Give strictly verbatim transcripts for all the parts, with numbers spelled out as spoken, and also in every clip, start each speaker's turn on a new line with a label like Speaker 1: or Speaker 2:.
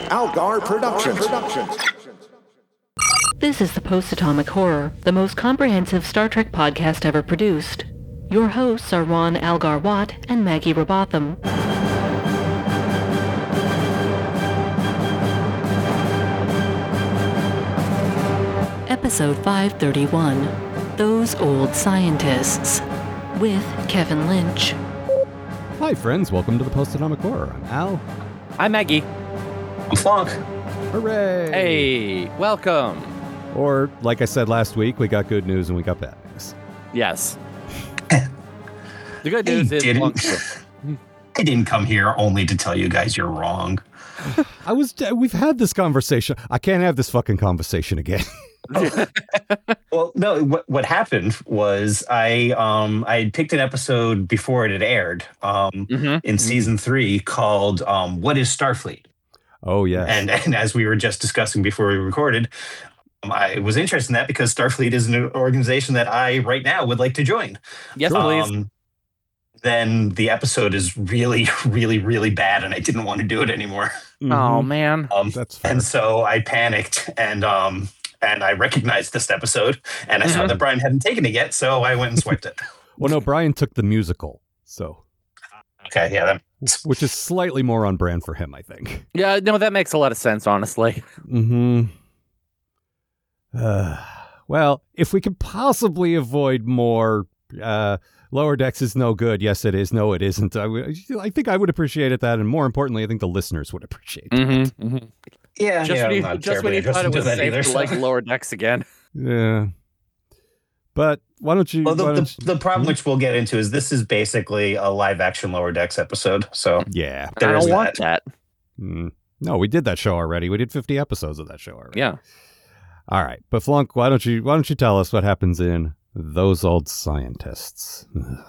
Speaker 1: Algar Productions.
Speaker 2: This is the Post-Atomic Horror, the most comprehensive Star Trek podcast ever produced. Your hosts are Ron Algar Watt and Maggie Robotham. Episode five thirty-one, Those Old Scientists, with Kevin Lynch.
Speaker 3: Hi friends, welcome to the Post-Atomic Horror. I'm Al.
Speaker 4: I'm Maggie.
Speaker 5: I'm Flonk.
Speaker 3: Hooray!
Speaker 4: Hey, welcome.
Speaker 3: Or, like I said last week, we got good news and we got bad news.
Speaker 4: Yes. The good news
Speaker 5: I
Speaker 4: is
Speaker 5: didn't.
Speaker 4: Flunk's-
Speaker 5: I didn't come here only to tell you guys you're wrong.
Speaker 3: I was. We've had this conversation. I can't have this fucking conversation again.
Speaker 5: Well, no, what what happened was I um I had picked an episode before it had aired um
Speaker 4: mm-hmm.
Speaker 5: in season three called um What is Starfleet?
Speaker 3: Oh yeah.
Speaker 5: And and as we were just discussing before we recorded, um, I was interested in that because Starfleet is an organization that I right now would like to join.
Speaker 4: Yes, please.
Speaker 5: Um, then the episode is really, really, really bad, and I didn't want to do it anymore.
Speaker 3: Mhm.
Speaker 4: Oh man.
Speaker 5: Um,
Speaker 3: That's fair.
Speaker 5: and so I panicked, and um, and I recognized this episode, and I saw
Speaker 4: Mhm.
Speaker 5: that Brian hadn't taken it yet, so I went and swiped it.
Speaker 3: Well, no, Brian took the musical, so
Speaker 5: Okay, yeah, that,
Speaker 3: which is slightly more on brand for him, I think.
Speaker 4: Yeah, no, that makes a lot of sense, honestly.
Speaker 3: Hmm. Uh, well, if we could possibly avoid more. Uh, Lower Decks is no good. Yes, it is. No, it isn't. I, w- I think I would appreciate it that, and more importantly, I think the listeners would appreciate it.
Speaker 4: Mm-hmm. Mm-hmm.
Speaker 5: yeah,
Speaker 4: Just
Speaker 5: yeah,
Speaker 4: when
Speaker 5: I'm
Speaker 4: you,
Speaker 5: not
Speaker 4: just when
Speaker 5: terribly
Speaker 4: you thought
Speaker 5: interested
Speaker 4: it
Speaker 5: in
Speaker 4: was
Speaker 5: that
Speaker 4: safe
Speaker 5: either,
Speaker 4: to
Speaker 5: so-
Speaker 4: like Lower Decks again.
Speaker 3: Yeah. But why don't you?
Speaker 5: Well, the,
Speaker 3: why don't
Speaker 5: the, the problem which we'll get into is this is basically a live-action Lower Decks episode, so
Speaker 3: you, yeah.
Speaker 5: there
Speaker 4: I
Speaker 5: is
Speaker 4: don't want
Speaker 5: that.
Speaker 4: that.
Speaker 3: Mm. No, we did that show already. We did fifty episodes of that show already.
Speaker 4: Yeah.
Speaker 3: All right, but Flunk, why don't you? Why don't you tell us what happens in Those Old Scientists?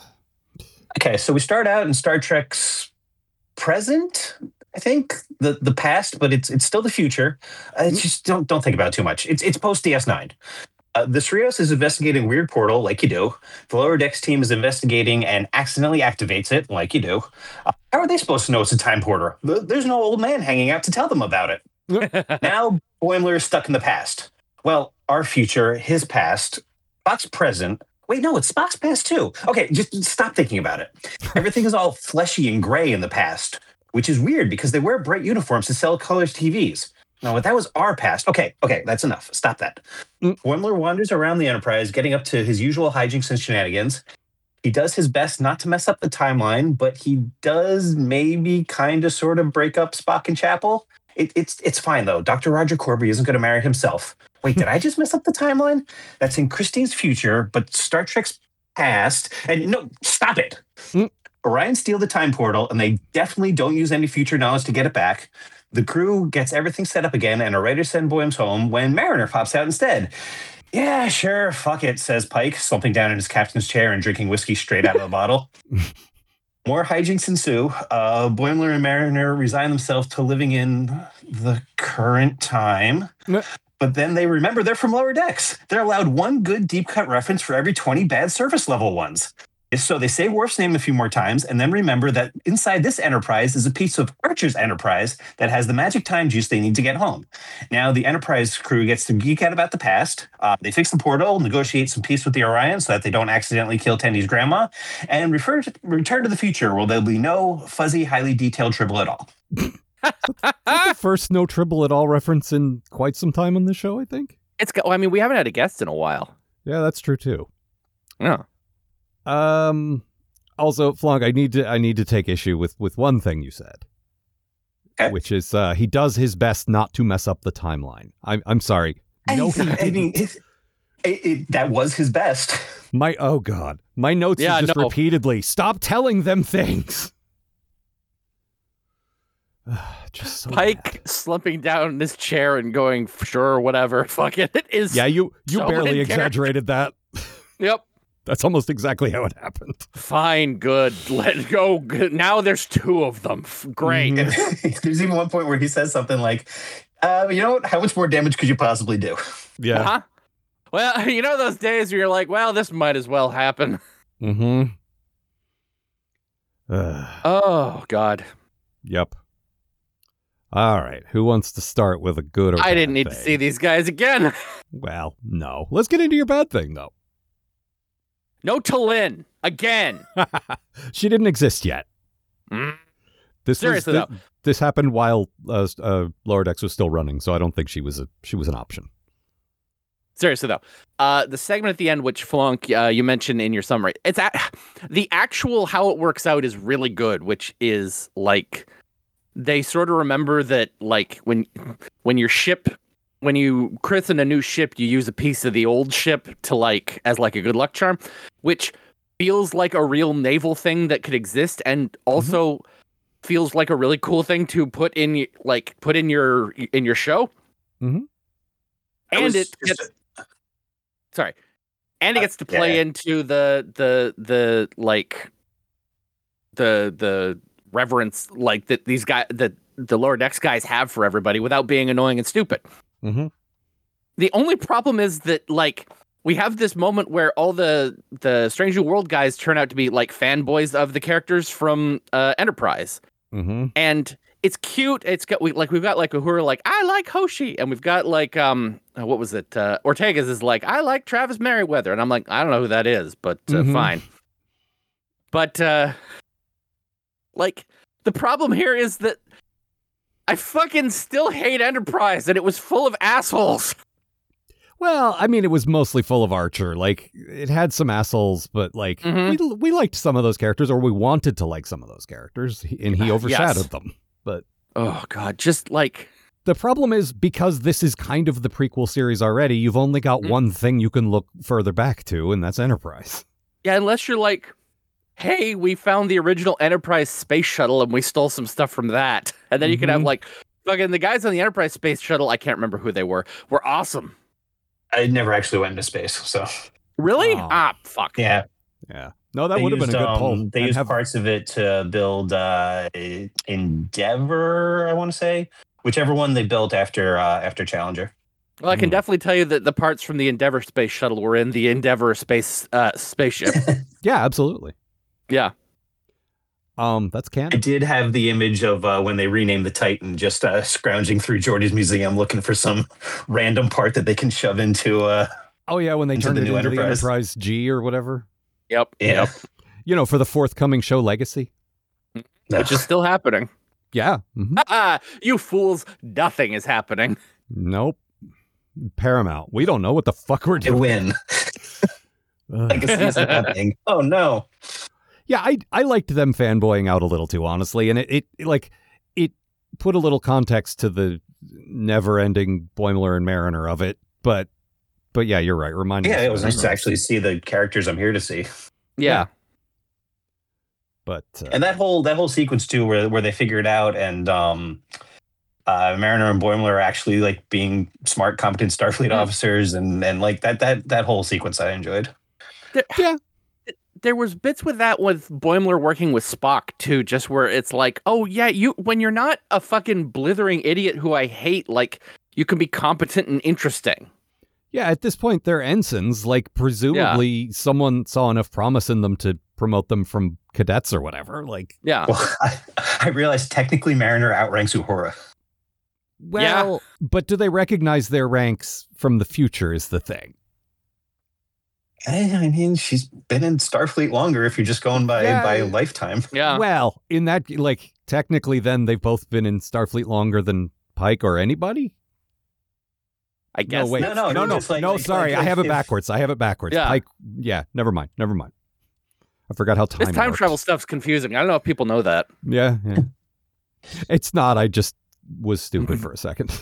Speaker 5: Okay, so we start out in Star Trek's present, I think, the the past, but it's it's still the future. Uh, it's just don't don't think about it too much. It's it's post D S nine. Uh, the Cerritos is investigating weird portal, like you do. The Lower Decks team is investigating and accidentally activates it, like you do. Uh, how are they supposed to know it's a time portal? Th- There's no old man hanging out to tell them about it. Now Boimler is stuck in the past. Well, our future, his past, Spock's present. Wait, no, it's Spock's past too. Okay, just stop thinking about it. Everything is all fleshy and gray in the past, which is weird because they wear bright uniforms to sell colors T Vs. No, that was our past. Okay, okay, that's enough. Stop that.
Speaker 3: Mm.
Speaker 5: Boimler wanders around the Enterprise, getting up to his usual hijinks and shenanigans. He does his best not to mess up the timeline, but he does maybe kind of sort of break up Spock and Chapel. It, it's it's fine, though. Doctor Roger Corby isn't going to marry himself. Wait, did I just mess up the timeline? That's in Christine's future, but Star Trek's past. And no, stop it.
Speaker 3: Mm.
Speaker 5: Orion steal the time portal, and they definitely don't use any future knowledge to get it back. The crew gets everything set up again, and a writer send Boyms home when Mariner pops out instead. Yeah, sure, fuck it, says Pike, slumping down in his captain's chair and drinking whiskey straight out of the bottle. More hijinks ensue. Uh, Boimler and Mariner resign themselves to living in the current time.
Speaker 3: No.
Speaker 5: But then they remember they're from Lower Decks. They're allowed one good deep cut reference for every twenty bad surface level ones. So they say Worf's name a few more times and then remember that inside this Enterprise is a piece of Archer's Enterprise that has the magic time juice they need to get home. Now the Enterprise crew gets to geek out about the past. Uh, they fix the portal, negotiate some peace with the Orion so that they don't accidentally kill Tendy's grandma, and refer to, return to the future where there'll be no fuzzy, highly detailed Tribble at all.
Speaker 3: That's the first no Tribble at all reference in quite some time on the show, I think.
Speaker 4: It's got, well, I mean, we haven't had a guest in a while.
Speaker 3: Yeah, that's true too.
Speaker 4: Yeah.
Speaker 3: Um. Also, Flunk, I need to I need to take issue with with one thing you said,
Speaker 5: Okay.
Speaker 3: which is uh, he does his best not to mess up the timeline. I'm I'm sorry. No, he
Speaker 5: I
Speaker 3: didn't.
Speaker 5: mean, it, it, it, that was his best.
Speaker 3: My oh god, my notes
Speaker 4: Yeah,
Speaker 3: are just
Speaker 4: no.
Speaker 3: repeatedly stop telling them things. Just so
Speaker 4: Pike
Speaker 3: bad.
Speaker 4: slumping down in his chair and going, sure, whatever, fuck it. It is.
Speaker 3: Yeah, you you
Speaker 4: so
Speaker 3: barely
Speaker 4: in character.
Speaker 3: exaggerated that.
Speaker 4: Yep.
Speaker 3: That's almost exactly how it happened.
Speaker 4: Fine, good. Let it go. Good. Now there's two of them. F- Great.
Speaker 5: And there's even one point where he says something like, uh, you know what? How much more damage could you possibly do?
Speaker 3: Yeah.
Speaker 4: Uh-huh. Well, you know those days where you're like, well, this might as well happen.
Speaker 3: Mm-hmm. Uh,
Speaker 4: Oh, God.
Speaker 3: yep. All right. Who wants to start with a good or
Speaker 4: I
Speaker 3: bad
Speaker 4: didn't need
Speaker 3: thing?
Speaker 4: to see these guys again.
Speaker 3: Well, no. Let's get into your bad thing, though.
Speaker 4: No Talin again.
Speaker 3: She didn't exist yet.
Speaker 4: Mm.
Speaker 3: This
Speaker 4: Seriously,
Speaker 3: was,
Speaker 4: though.
Speaker 3: this, this happened while uh, uh, Lower Decks was still running, so I don't think she was a she was an option.
Speaker 4: Seriously though, uh, the segment at the end, which Flunk uh, you mentioned in your summary, it's a- the actual how it works out is really good. Which is like they sort of remember that like when when your ship when you christen a new ship, you use a piece of the old ship to like as like a good luck charm, which feels like a real naval thing that could exist, and also mm-hmm. feels like a really cool thing to put in like put in your in your show.
Speaker 3: Mm-hmm.
Speaker 4: And it gets. Sorry, and it gets to play uh, yeah. into the the the like the the reverence like that these guys that the Lower Decks guys have for everybody without being annoying and stupid.
Speaker 3: Mm-hmm.
Speaker 4: The only problem is that like we have this moment where all the the Strange New World guys turn out to be like fanboys of the characters from uh, Enterprise,
Speaker 3: mm-hmm.
Speaker 4: and it's cute. It's got we like we've got like Uhura like I like Hoshi, and we've got like um what was it? Uh, Ortega's is like I like Travis Merriweather, and I'm like I don't know who that is, but uh,
Speaker 3: mm-hmm.
Speaker 4: fine. But uh, like the problem here is that I fucking still hate Enterprise, and it was full of assholes.
Speaker 3: Well, I mean, it was mostly full of Archer. Like it had some assholes, but like
Speaker 4: mm-hmm.
Speaker 3: we we liked some of those characters, or we wanted to like some of those characters, and he overshadowed
Speaker 4: yes.
Speaker 3: them. But
Speaker 4: oh god, just like
Speaker 3: the problem is because this is kind of the prequel series already, you've only got mm. one thing you can look further back to, and that's Enterprise.
Speaker 4: Yeah, unless you're like, hey, we found the original Enterprise space shuttle and we stole some stuff from that. And then you
Speaker 3: mm-hmm.
Speaker 4: can have like fucking the guys on the Enterprise space shuttle, I can't remember who they were, were awesome.
Speaker 5: I never actually went into space, so
Speaker 4: really?
Speaker 3: Oh.
Speaker 4: Ah, fuck.
Speaker 5: Yeah.
Speaker 3: Yeah. No, that
Speaker 5: they
Speaker 3: would have been a good
Speaker 5: um,
Speaker 3: poll.
Speaker 5: They
Speaker 3: I'd
Speaker 5: used
Speaker 3: have...
Speaker 5: parts of it to build uh, Endeavor, I want to say. Whichever one they built after uh, after Challenger.
Speaker 4: Well, I can
Speaker 3: mm.
Speaker 4: definitely tell you that the parts from the Endeavor space shuttle were in the Endeavor space uh, spaceship.
Speaker 3: Yeah, absolutely.
Speaker 4: Yeah.
Speaker 3: Um, that's canon.
Speaker 5: I did have the image of uh, when they renamed the Titan, just uh, scrounging through Geordi's museum looking for some random part that they can shove into. Uh,
Speaker 3: oh yeah, when they
Speaker 5: into
Speaker 3: turned
Speaker 5: the
Speaker 3: it
Speaker 5: new
Speaker 3: into
Speaker 5: Enterprise.
Speaker 3: the Enterprise G or whatever.
Speaker 4: Yep.
Speaker 5: Yeah.
Speaker 4: Yep.
Speaker 3: You know, for the forthcoming show Legacy.
Speaker 5: No.
Speaker 4: Which is still happening.
Speaker 3: Yeah. Mm-hmm.
Speaker 4: You fools, nothing is happening.
Speaker 3: Nope. Paramount. We don't know what the fuck we're
Speaker 5: They
Speaker 3: doing.
Speaker 5: win. Legacy's happening. Oh no.
Speaker 3: Yeah, I I liked them fanboying out a little too, honestly, and it, it, it like it put a little context to the never-ending Boimler and Mariner of it, but but yeah, you're right. Reminding
Speaker 5: Yeah,
Speaker 3: us
Speaker 5: it
Speaker 3: of
Speaker 5: was nice to
Speaker 3: Enterprise.
Speaker 5: actually see the characters I'm here to see.
Speaker 4: Yeah.
Speaker 3: But uh,
Speaker 5: And that whole that whole sequence too, where where they figure it out, and um, uh, Mariner and Boimler are actually like being smart, competent Starfleet
Speaker 4: Mm.
Speaker 5: officers, and and like that that that whole sequence I enjoyed.
Speaker 4: There,
Speaker 3: Yeah.
Speaker 4: There was bits with that with Boimler working with Spock too, just where it's like, oh yeah, you when you're not a fucking blithering idiot who I hate, like you can be competent and interesting.
Speaker 3: yeah, at this point they're ensigns. Like presumably someone saw enough promise in them to promote them from cadets or whatever. Like,
Speaker 4: Yeah.
Speaker 5: Well, I, I realized technically Mariner outranks Uhura.
Speaker 3: well, but do they recognize their ranks from the future? Is the thing.
Speaker 5: I I mean, she's been in Starfleet longer if you're just going by
Speaker 3: Yeah.
Speaker 5: by lifetime.
Speaker 4: Yeah.
Speaker 3: Well, in that, like, technically, then they've both been in Starfleet longer than Pike or anybody.
Speaker 4: I guess.
Speaker 3: No, wait,
Speaker 5: No, no,
Speaker 3: no, no,
Speaker 5: just like-
Speaker 3: no.
Speaker 5: like-
Speaker 3: Sorry,
Speaker 5: like
Speaker 3: I have it
Speaker 5: if-
Speaker 3: backwards. I have it backwards.
Speaker 4: Yeah.
Speaker 3: Pike. Yeah, never mind. Never mind. I forgot how time.
Speaker 4: This time
Speaker 3: works.
Speaker 4: travel stuff's confusing. I don't know if people know that.
Speaker 3: Yeah, yeah. It's not. I just was stupid for a second.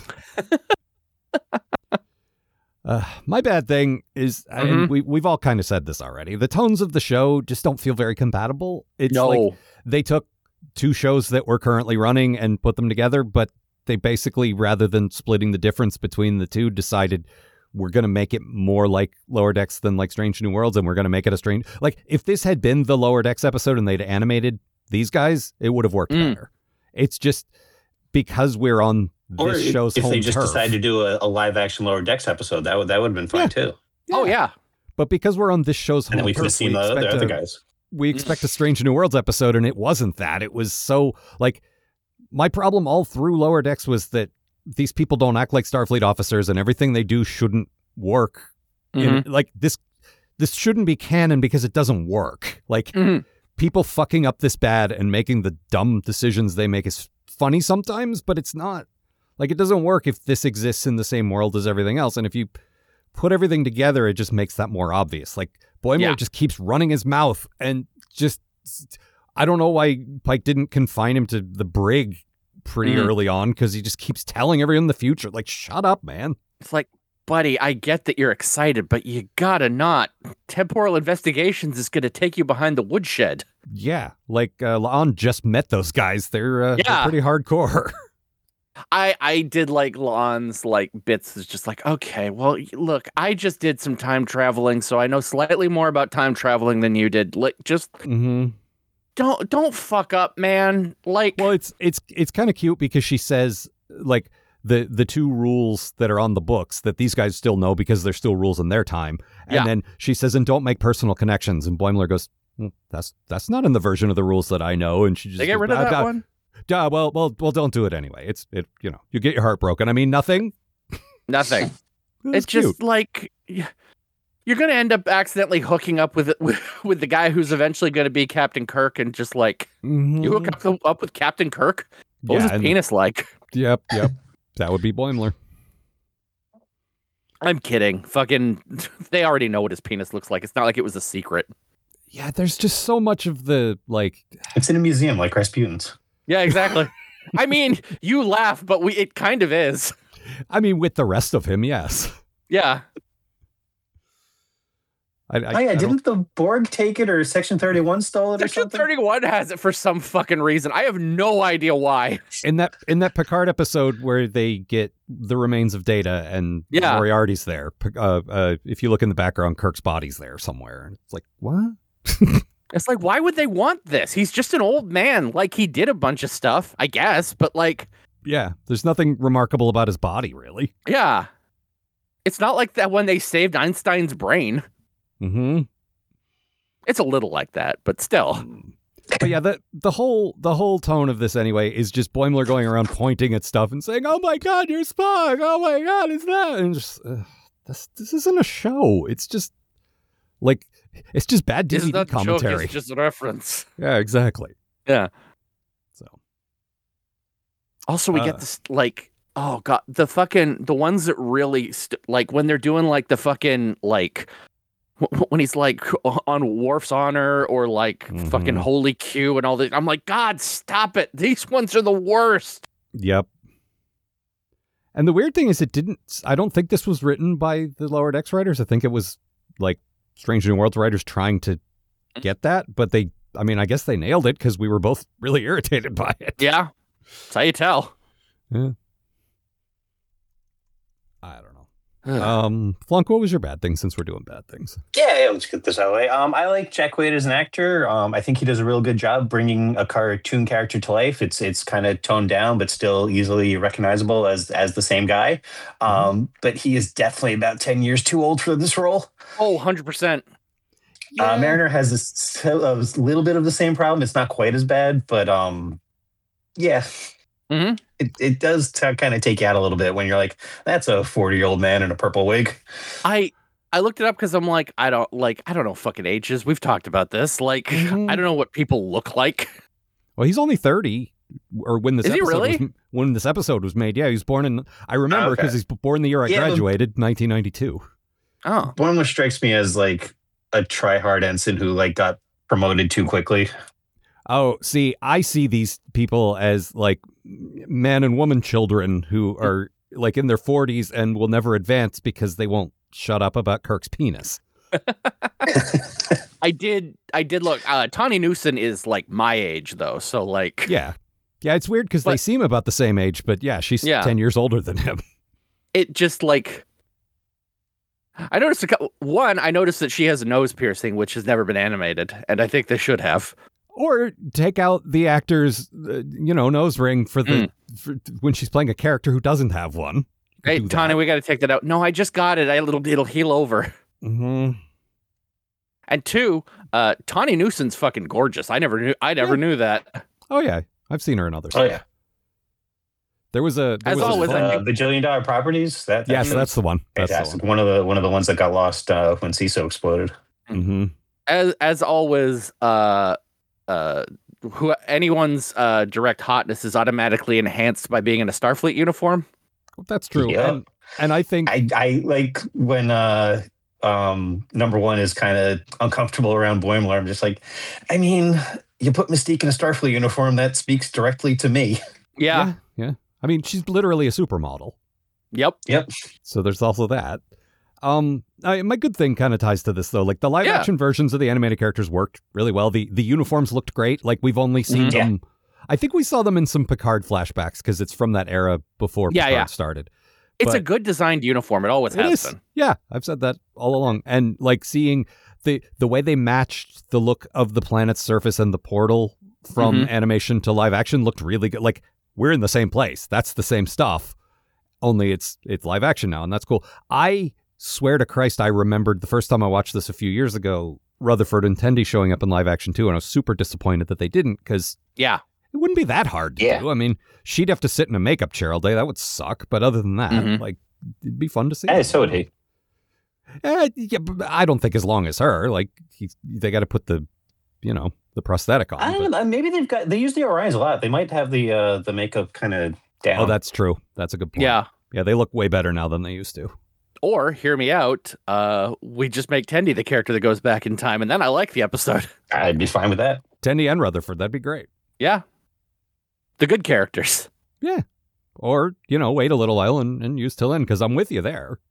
Speaker 3: Uh, my bad thing is,
Speaker 4: Mhm.
Speaker 3: and we we've all kind of said this already. The tones of the show just don't feel very compatible. It's
Speaker 4: no.
Speaker 3: like they took two shows that were currently running and put them together, but they basically, rather than splitting the difference between the two, decided we're going to make it more like Lower Decks than like Strange New Worlds, and we're going to make it a strange. Like if this had been the Lower Decks episode and they'd animated these guys, it would have worked
Speaker 4: Mm.
Speaker 3: better. It's just because we're on this
Speaker 5: Or if,
Speaker 3: show's
Speaker 5: if
Speaker 3: home
Speaker 5: they just
Speaker 3: turf.
Speaker 5: decide to do a, a live action Lower Decks episode, that would that would have been fine
Speaker 3: Yeah.
Speaker 5: too.
Speaker 4: Oh yeah.
Speaker 3: But because we're on this show's home
Speaker 5: And then we
Speaker 3: turf,
Speaker 5: could have seen
Speaker 3: we
Speaker 5: the, the
Speaker 3: expect
Speaker 5: other
Speaker 3: a-
Speaker 5: guys.
Speaker 3: we expect a Strange New Worlds episode, and it wasn't that. It was so like my problem all through Lower Decks was that these people don't act like Starfleet officers, and everything they do shouldn't work.
Speaker 4: Mhm.
Speaker 3: In, like this, this shouldn't be canon because it doesn't work. Like
Speaker 4: Mhm.
Speaker 3: people fucking up this bad and making the dumb decisions they make is funny sometimes, but it's not. Like, it doesn't work if this exists in the same world as everything else. And if you put everything together, it just makes that more obvious. Like, Boimler
Speaker 4: Yeah.
Speaker 3: just keeps running his mouth and just, I don't know why Pike didn't confine him to the brig pretty
Speaker 4: Mhm.
Speaker 3: early on, because he just keeps telling everyone in the future, like, shut up, man.
Speaker 4: It's like, buddy, I get that you're excited, but you gotta not. Temporal investigations is gonna take you behind the woodshed.
Speaker 3: Yeah, like, uh, La'an just met those guys. They're, uh, they're
Speaker 4: Yeah.
Speaker 3: pretty hardcore.
Speaker 4: I I did like Lon's like bits. Is just like, okay, well, y- look, I just did some time traveling, so I know slightly more about time traveling than you did. Like, just
Speaker 3: mm-hmm.
Speaker 4: don't don't fuck up, man. Like,
Speaker 3: Well, it's it's it's kind of cute because she says, like, the the two rules that are on the books that these guys still know because they're still rules in their time. And
Speaker 4: Yeah.
Speaker 3: then she says, and don't make personal connections. And Boimler goes, "Mm, that's that's not in the version of the rules that I know. And she just
Speaker 4: they get
Speaker 3: goes,
Speaker 4: rid of
Speaker 3: "Ah,
Speaker 4: that
Speaker 3: ah,
Speaker 4: one.
Speaker 3: ah, well, well, well, don't do it anyway. It's it, you know, you get your heart broken. I mean, nothing.
Speaker 4: Nothing.
Speaker 3: That's
Speaker 4: It's just
Speaker 3: cute.
Speaker 4: like y- you're gonna end up accidentally hooking up with with, with the guy who's eventually gonna be Captain Kirk, and just like
Speaker 3: Mhm.
Speaker 4: you hook up, up with Captain Kirk. What was
Speaker 3: Yeah,
Speaker 4: his
Speaker 3: and-
Speaker 4: penis like?
Speaker 3: Yep, yep. That would be Boimler.
Speaker 4: I'm kidding. Fucking, they already know what his penis looks like. It's not like it was a secret.
Speaker 3: Yeah, there's just so much of the like.
Speaker 5: It's in a museum like Rasputin's.
Speaker 4: Yeah, exactly. I mean, you laugh, but we it kind of is.
Speaker 3: I mean, with the rest of him, yes.
Speaker 4: Yeah.
Speaker 3: I, I,
Speaker 5: Oh yeah,
Speaker 3: I don't-
Speaker 5: didn't the Borg take it or Section thirty-one stole it or
Speaker 4: Section
Speaker 5: something?
Speaker 4: thirty-one has it for some fucking reason. I have no idea why.
Speaker 3: in that in that Picard episode where they get the remains of Data and
Speaker 4: Yeah.
Speaker 3: Moriarty's there. P- Uh, uh, if you look in the background, Kirk's body's there somewhere, and it's like, what?
Speaker 4: It's like, why would they want this? He's just an old man. Like, he did a bunch of stuff, I guess, but like,
Speaker 3: Yeah, there's nothing remarkable about his body, really.
Speaker 4: yeah. It's not like that when they saved Einstein's brain.
Speaker 3: Mm-hmm.
Speaker 4: It's a little like that, but still.
Speaker 3: But yeah, the the whole the whole tone of this anyway is just Boimler going around pointing at stuff and saying, "Oh my God, you're Spock! Oh my God, it's that!" And just uh, this this isn't a show. It's just like it's just bad D
Speaker 4: This
Speaker 3: V
Speaker 4: is
Speaker 3: D
Speaker 4: not the joke,
Speaker 3: commentary.
Speaker 4: it's just a reference.
Speaker 3: Yeah, exactly.
Speaker 4: Yeah.
Speaker 3: So
Speaker 4: Also, we
Speaker 3: Uh.
Speaker 4: get this, like, oh God, the fucking, the ones that really, st- like, when they're doing, like, the fucking, like, w- when he's, like, on Worf's Honor or, like, fucking
Speaker 3: Mhm.
Speaker 4: Holy Q and all that. I'm like, God, stop it. These ones are the worst.
Speaker 3: Yep. And the weird thing is, it didn't. I don't think this was written by the Lower Decks writers. I think it was like Strange New Worlds writers trying to get that, but they. I mean, I guess they nailed it because we were both really irritated by it.
Speaker 4: Yeah. That's how you tell.
Speaker 3: Yeah. I don't know. Um, Flunk, what was your bad thing since we're doing bad things?
Speaker 5: Yeah, yeah, let's get this out of the way. Um, I like Jack Quaid as an actor. Um, I think he does a real good job bringing a cartoon character to life. It's it's kind of toned down, but still easily recognizable as as the same guy. Um, but he is definitely about ten years too old for this role.
Speaker 4: Oh, one hundred percent.
Speaker 5: Uh, Mariner has this, a little bit of the same problem. It's not quite as bad, but um, yeah,
Speaker 4: Mhm.
Speaker 5: it it does t- kind of take you out a little bit when you're like, that's a forty year old man in a purple wig.
Speaker 4: I I looked it up because I'm like, I don't like I don't know fucking ages. We've talked about this. Like,
Speaker 3: Mhm.
Speaker 4: I don't know what people look like.
Speaker 3: Well, he's only thirty, or when this
Speaker 4: Is he
Speaker 3: episode
Speaker 4: really?
Speaker 3: was, when this episode was made. Yeah, he was born in. I remember
Speaker 5: Okay.
Speaker 3: because he's born the year I
Speaker 5: Yeah, but-
Speaker 3: graduated, nineteen ninety-two.
Speaker 4: Oh.
Speaker 5: Boimler strikes me as like a try-hard ensign who like got promoted too quickly.
Speaker 3: Oh, see, I see these people as like man and woman children who are like in their forties and will never advance because they won't shut up about Kirk's penis.
Speaker 4: I did I did look uh Tawny Newson is like my age though, so like
Speaker 3: Yeah. Yeah, it's weird because they
Speaker 4: But-
Speaker 3: seem about the same age, but yeah, she's
Speaker 4: Yeah.
Speaker 3: ten years older than him.
Speaker 4: it just like I noticed a couple one, I noticed that she has a nose piercing, which has never been animated, and I think they should have.
Speaker 3: Or take out the actor's, uh, you know, nose ring for the for, when she's playing a character who doesn't have one. You could
Speaker 4: Hey,
Speaker 3: do
Speaker 4: Tawny,
Speaker 3: that.
Speaker 4: we gotta take that out. No, I just got it. I it'll it'll heal over.
Speaker 3: Mhm.
Speaker 4: And two, uh Tawny Newson's fucking gorgeous. I never knew I never
Speaker 3: Yeah.
Speaker 4: knew that.
Speaker 3: Oh yeah, I've seen her in other
Speaker 5: Oh
Speaker 3: stuff.
Speaker 5: yeah.
Speaker 3: There was a there
Speaker 4: As
Speaker 3: was a
Speaker 4: always,
Speaker 3: fun-
Speaker 4: I
Speaker 5: Uh, bajillion dollar properties. That
Speaker 3: yes,
Speaker 5: that's
Speaker 3: that's the one. That's the
Speaker 5: fantastic.
Speaker 3: one.
Speaker 5: One of the one of the ones that got lost uh, when C I S O exploded.
Speaker 3: Mm-hmm.
Speaker 4: as as always, uh, uh, who anyone's uh direct hotness is automatically enhanced by being in a Starfleet uniform.
Speaker 3: That's true.
Speaker 5: Yeah.
Speaker 3: And and I think
Speaker 5: I, I like when uh, um, number one is kind of uncomfortable around Boimler. I'm just like, I mean, you put Mystique in a Starfleet uniform, that speaks directly to me.
Speaker 4: Yeah.
Speaker 3: yeah, yeah. I mean, she's literally a supermodel.
Speaker 4: Yep.
Speaker 5: Yep.
Speaker 3: So there's also that. Um, I, my good thing kind of ties to this though. Like the live
Speaker 4: Yeah.
Speaker 3: action versions of the animated characters worked really well. The the uniforms looked great. Like we've only seen
Speaker 4: Mhm.
Speaker 3: them. I think we saw them in some Picard flashbacks because it's from that era before
Speaker 4: Yeah,
Speaker 3: Picard
Speaker 4: yeah.
Speaker 3: started.
Speaker 4: It's a
Speaker 3: But-
Speaker 4: good designed uniform. It always
Speaker 3: It
Speaker 4: has
Speaker 3: is.
Speaker 4: been.
Speaker 3: Yeah, I've said that all along. And like seeing the the way they matched the look of the planet's surface and the portal from
Speaker 4: Mhm.
Speaker 3: animation to live action looked really good. Like we're in the same place. That's the same stuff. Only it's it's live action now, and that's cool. I swear to Christ, I remembered the first time I watched this a few years ago, Rutherford and Tendi showing up in live action too, and I was super disappointed that they didn't because
Speaker 4: Yeah.
Speaker 3: it wouldn't be that hard to
Speaker 5: Yeah.
Speaker 3: do. I mean, she'd have to sit in a makeup chair all day. That would suck. But other than that,
Speaker 4: Mhm.
Speaker 3: like, it'd be fun to see.
Speaker 5: Hey, so would he.
Speaker 3: Eh, yeah, but I don't think as long as her. Like, he, they got to put the, you know, the prosthetic on.
Speaker 5: I don't
Speaker 3: but-
Speaker 5: know. Maybe they've got. They use the Orions a lot. They might have the uh, the makeup kind of down.
Speaker 3: Oh, that's true. That's a good point.
Speaker 4: Yeah.
Speaker 3: Yeah, they look way better now than they used to.
Speaker 4: Or hear me out. Uh, we just make Tendi the character that goes back in time, and then I like the episode.
Speaker 5: I'd be fine with that.
Speaker 3: Tendi and Rutherford, that'd be great.
Speaker 4: Yeah. The good characters.
Speaker 3: Yeah. Or, you know, wait a little while and, and use Tillin, because I'm with you there.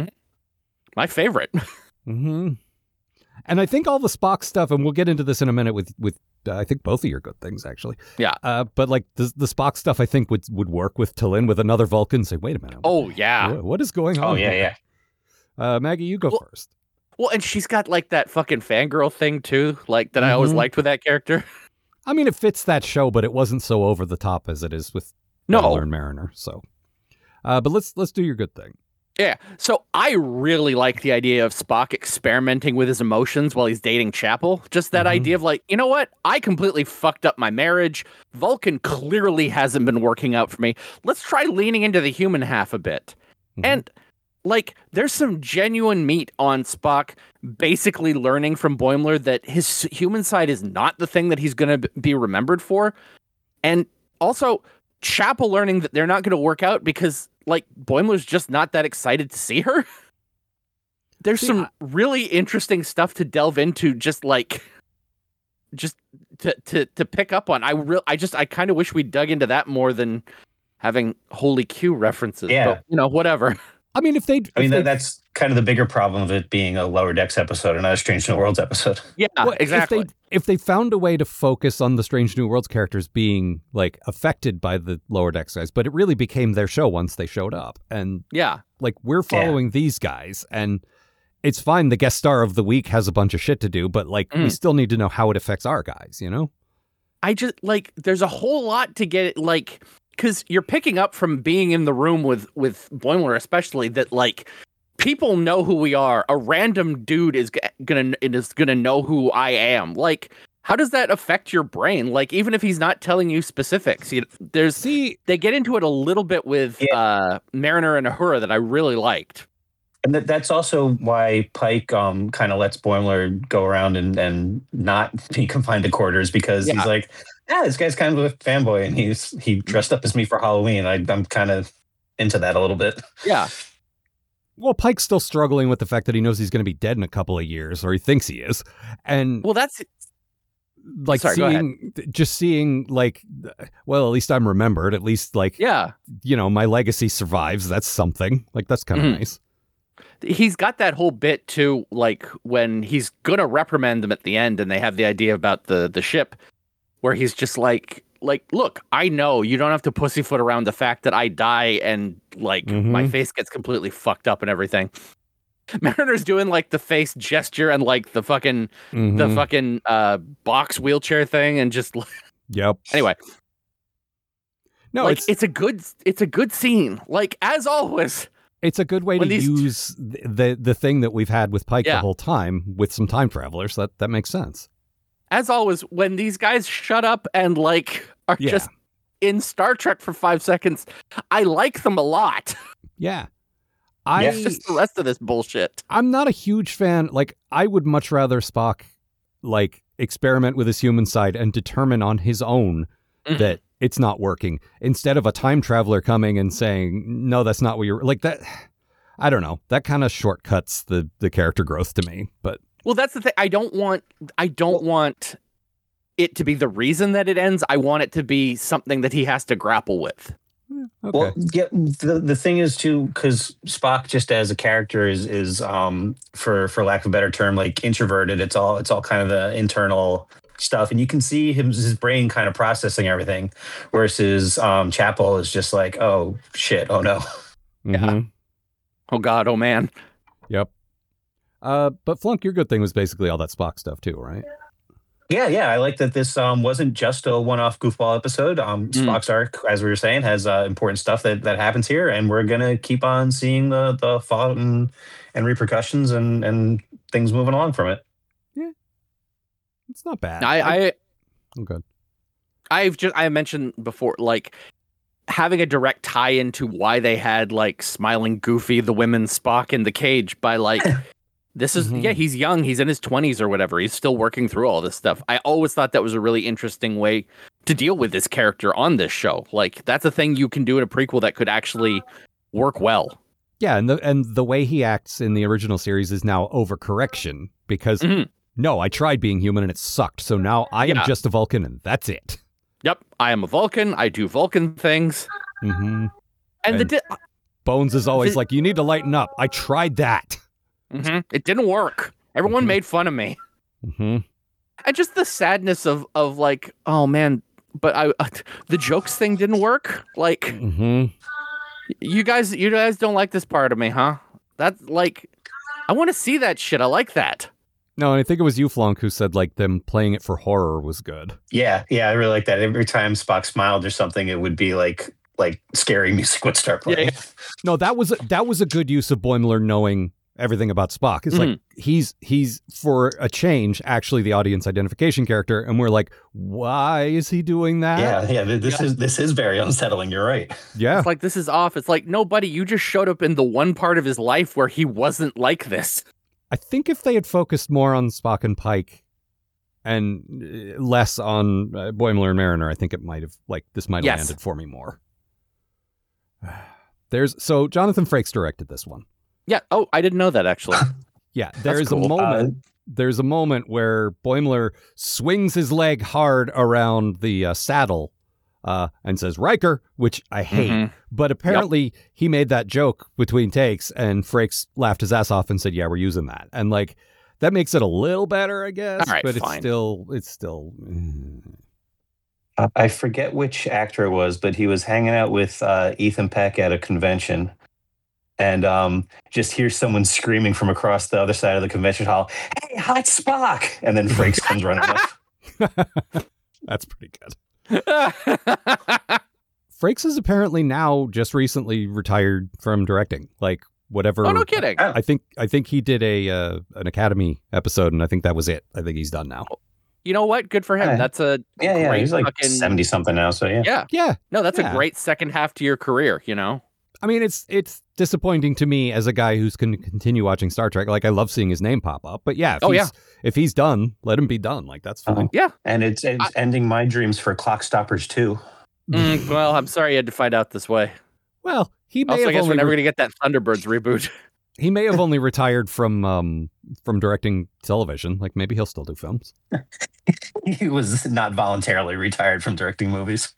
Speaker 4: My favorite.
Speaker 3: hmm And I think all the Spock stuff, and we'll get into this in a minute with, with uh, I think both of your good things, actually.
Speaker 4: Yeah.
Speaker 3: Uh, but like the, the Spock stuff, I think would, would work with Tillin with another Vulcan. Say, wait a minute.
Speaker 4: Oh, yeah.
Speaker 3: What, what is going on?
Speaker 5: Oh yeah,
Speaker 3: here?
Speaker 5: yeah.
Speaker 3: Uh, Maggie, you go
Speaker 4: Well-
Speaker 3: first.
Speaker 4: Well, and she's got like that fucking fangirl thing too, like that I always
Speaker 3: Mhm.
Speaker 4: liked with that character.
Speaker 3: I mean, it fits that show, but it wasn't so over the top as it is with
Speaker 4: No.
Speaker 3: Butler and Mariner. So, uh, but let's let's do your good thing.
Speaker 4: Yeah. So I really like the idea of Spock experimenting with his emotions while he's dating Chapel. Just that
Speaker 3: Mhm.
Speaker 4: idea of like, you know what? I completely fucked up my marriage. Vulcan clearly hasn't been working out for me. Let's try leaning into the human half a bit.
Speaker 3: Mhm.
Speaker 4: And like, there's some genuine meat on Spock basically learning from Boimler that his human side is not the thing that he's going to be remembered for. And also, Chapel learning that they're not going to work out because, like, Boimler's just not that excited to see her. There's
Speaker 3: See,
Speaker 4: some
Speaker 3: I-
Speaker 4: really interesting stuff to delve into, just like, just to to to pick up on. I real, I just, I kind of wish we dug into that more than having Holy Q references.
Speaker 5: Yeah.
Speaker 4: But, you know, whatever.
Speaker 3: I mean, if they,
Speaker 5: I mean,
Speaker 3: if
Speaker 5: that,
Speaker 3: they
Speaker 5: that's kind of the bigger problem of it being a Lower Decks episode and not a Strange New Worlds episode.
Speaker 4: Yeah,
Speaker 3: Well,
Speaker 4: exactly.
Speaker 3: If they, if they found a way to focus on the Strange New Worlds characters being like affected by the Lower Decks guys, but it really became their show once they showed up, and
Speaker 4: yeah.
Speaker 3: like we're following these guys, and it's fine. The guest star of the week has a bunch of shit to do, but like we
Speaker 4: Mm.
Speaker 3: still need to know how it affects our guys, you know?
Speaker 4: I just like there's a whole lot to get like because you're picking up from being in the room with with Boimler, especially that like people know who we are. A random dude is g- gonna is gonna know who I am. Like, how does that affect your brain? Like, even if he's not telling you specifics, you, there's
Speaker 3: See,
Speaker 4: they get into it a little bit with
Speaker 5: Yeah.
Speaker 4: uh, Mariner and Uhura that I really liked.
Speaker 5: And that, that's also why Pike um, kind of lets Boimler go around and, and not be confined to quarters because
Speaker 4: Yeah.
Speaker 5: he's like, yeah, this guy's kind of a fanboy and he's he dressed up as me for Halloween. I, I'm kind of into that a little bit.
Speaker 4: Yeah,
Speaker 3: well, Pike's still struggling with the fact that he knows he's going to be dead in a couple of years, or he thinks he is, and
Speaker 4: well, that's
Speaker 3: like
Speaker 4: sorry, go ahead.
Speaker 3: seeing, just seeing like, well, at least I'm remembered. At least like,
Speaker 4: yeah.
Speaker 3: you know, my legacy survives. That's something. Like that's kind of
Speaker 4: Mhm.
Speaker 3: nice.
Speaker 4: He's got that whole bit too, like when he's gonna reprimand them at the end, and they have the idea about the the ship, where he's just like, like, look, I know you don't have to pussyfoot around the fact that I die and like my
Speaker 3: Mhm.
Speaker 4: face gets completely fucked up and everything. Mariner's doing like the face gesture and like the fucking the
Speaker 3: Mhm.
Speaker 4: fucking uh box wheelchair thing, and just
Speaker 3: Yep.
Speaker 4: anyway,
Speaker 3: No,
Speaker 4: like
Speaker 3: it's
Speaker 4: it's a good it's a good scene. Like as always.
Speaker 3: it's a good way
Speaker 4: when
Speaker 3: to
Speaker 4: these-
Speaker 3: use th- the the thing that we've had with Pike the
Speaker 4: Yeah.
Speaker 3: whole time with some time travelers. That that makes sense.
Speaker 4: As always, when these guys shut up and like are
Speaker 3: Yeah.
Speaker 4: just in Star Trek for five seconds, I like them a lot.
Speaker 3: Yeah. I
Speaker 5: Yeah.
Speaker 4: It's just the rest of this bullshit.
Speaker 3: I'm not a huge fan. Like, I would much rather Spock, like, experiment with his human side and determine on his own
Speaker 4: Mhm.
Speaker 3: that it's not working, instead of a time traveler coming and saying, no, that's not what you're like. That, I don't know. That kind of shortcuts the the character growth to me. But
Speaker 4: Well, that's the thing. I don't want. I don't want it to be the reason that it ends. I want it to be something that he has to grapple with.
Speaker 3: okay.
Speaker 5: Well, yeah, the the thing is too, because Spock just as a character is is um for for lack of a better term, like introverted. It's all it's all kind of the internal stuff, and you can see him his brain kind of processing everything, versus um Chapel is just like, oh shit, oh no.
Speaker 3: Mhm.
Speaker 4: Oh God, oh man.
Speaker 3: Yep. Uh, but Flunk, your good thing was basically all that Spock stuff too, right?
Speaker 5: Yeah, yeah, I like that this um wasn't just a one-off goofball episode. Um,
Speaker 4: Mm.
Speaker 5: Spock's arc, as we were saying, has uh, important stuff that that happens here, and we're gonna keep on seeing the the fallout and and repercussions and and things moving along from it.
Speaker 3: It's not bad.
Speaker 4: I, I
Speaker 3: I'm good.
Speaker 4: I've just I mentioned before, like having a direct tie into why they had like smiling Goofy, the women Spock in the cage by like this is
Speaker 3: Mhm.
Speaker 4: yeah, he's young, he's in his twenties or whatever. He's still working through all this stuff. I always thought that was a really interesting way to deal with this character on this show. Like that's a thing you can do in a prequel that could actually work well.
Speaker 3: Yeah, and the and the way he acts in the original series is now overcorrection because
Speaker 4: Mhm.
Speaker 3: no, I tried being human and it sucked. So now I am
Speaker 4: Yeah.
Speaker 3: just a Vulcan and that's it.
Speaker 4: Yep, I am a Vulcan. I do Vulcan things.
Speaker 3: Mm-hmm.
Speaker 4: And, the
Speaker 3: And-
Speaker 4: di-
Speaker 3: Bones is always
Speaker 4: The-
Speaker 3: like, you need to lighten up. I tried that.
Speaker 4: Mhm. It didn't work. Everyone
Speaker 3: Mhm.
Speaker 4: made fun of me.
Speaker 3: Mm-hmm.
Speaker 4: And just the sadness of of like, oh man, but I uh, the jokes thing didn't work. Like
Speaker 3: Mm-hmm.
Speaker 4: you guys, you guys don't like this part of me, huh? That's like, I want to see that shit. I like that.
Speaker 3: No, and I think it was you, Flunk, who said like them playing it for horror was good.
Speaker 5: Yeah, yeah, I really like that. Every time Spock smiled or something, it would be like like scary music would start
Speaker 4: Yeah,
Speaker 5: playing.
Speaker 3: No, that was a, that was a good use of Boimler knowing everything about Spock. It's like he's he's for a change actually the audience identification character, and we're like, why is he doing that?
Speaker 5: Yeah, yeah. th- This
Speaker 4: Yeah.
Speaker 5: is this is very unsettling. You're right.
Speaker 3: Yeah.
Speaker 4: It's like this is off. It's like, no, buddy, you just showed up in the one part of his life where he wasn't like this.
Speaker 3: I think if they had focused more on Spock and Pike and uh, less on uh, Boimler and Mariner, I think it might have, like, this might have
Speaker 4: Yes.
Speaker 3: landed for me more. There's, so Jonathan Frakes directed this one.
Speaker 4: Yeah. Oh, I didn't know that actually.
Speaker 3: Yeah, there's
Speaker 4: cool.
Speaker 3: a moment, there's a moment where Boimler swings his leg hard around the uh, saddle uh, and says, Riker, which I hate.
Speaker 4: Mhm.
Speaker 3: But apparently he made that joke between takes and Frakes laughed his ass off and said, yeah, we're using that. And like, that makes it a little better, I guess.
Speaker 4: All right,
Speaker 3: but it's
Speaker 4: fine.
Speaker 3: still, it's still. mm.
Speaker 5: Uh, I forget which actor it was, but he was hanging out with uh, Ethan Peck at a convention, and um, just hears someone screaming from across the other side of the convention hall, "Hey, hot Spock!" And then Frakes comes running up.
Speaker 3: That's pretty good. Frakes is apparently now just recently retired from directing. Like whatever.
Speaker 4: Oh, no kidding.
Speaker 5: Oh.
Speaker 3: I think I think he did a uh, an Academy episode, and I think that was it. I think he's done now.
Speaker 4: You know what? Good for him.
Speaker 5: Yeah.
Speaker 4: That's a
Speaker 5: Yeah, yeah.
Speaker 4: great
Speaker 5: He's like
Speaker 4: fucking-
Speaker 5: seventy something now. So yeah.
Speaker 4: Yeah.
Speaker 3: Yeah,
Speaker 4: No, that's
Speaker 3: Yeah.
Speaker 4: a great second half to your career, you know?
Speaker 3: I mean it's it's disappointing to me as a guy who's going to continue watching Star Trek. Like I love seeing his name pop up, but yeah, if
Speaker 4: Oh,
Speaker 3: he's, if he's done, let him be done. Like that's fine.
Speaker 5: Uh-huh.
Speaker 4: Yeah.
Speaker 5: And it's, it's
Speaker 4: I-
Speaker 5: ending my dreams for Clock Stoppers too.
Speaker 4: Mm, well, I'm sorry you had to find out this way.
Speaker 3: Well, he may
Speaker 4: Also, I
Speaker 3: have
Speaker 4: guess we're
Speaker 3: only
Speaker 4: never
Speaker 3: re-
Speaker 4: going to get that Thunderbirds reboot.
Speaker 3: he may have only retired from um from directing television. Like maybe he'll still do films.
Speaker 5: He was not voluntarily retired from directing movies.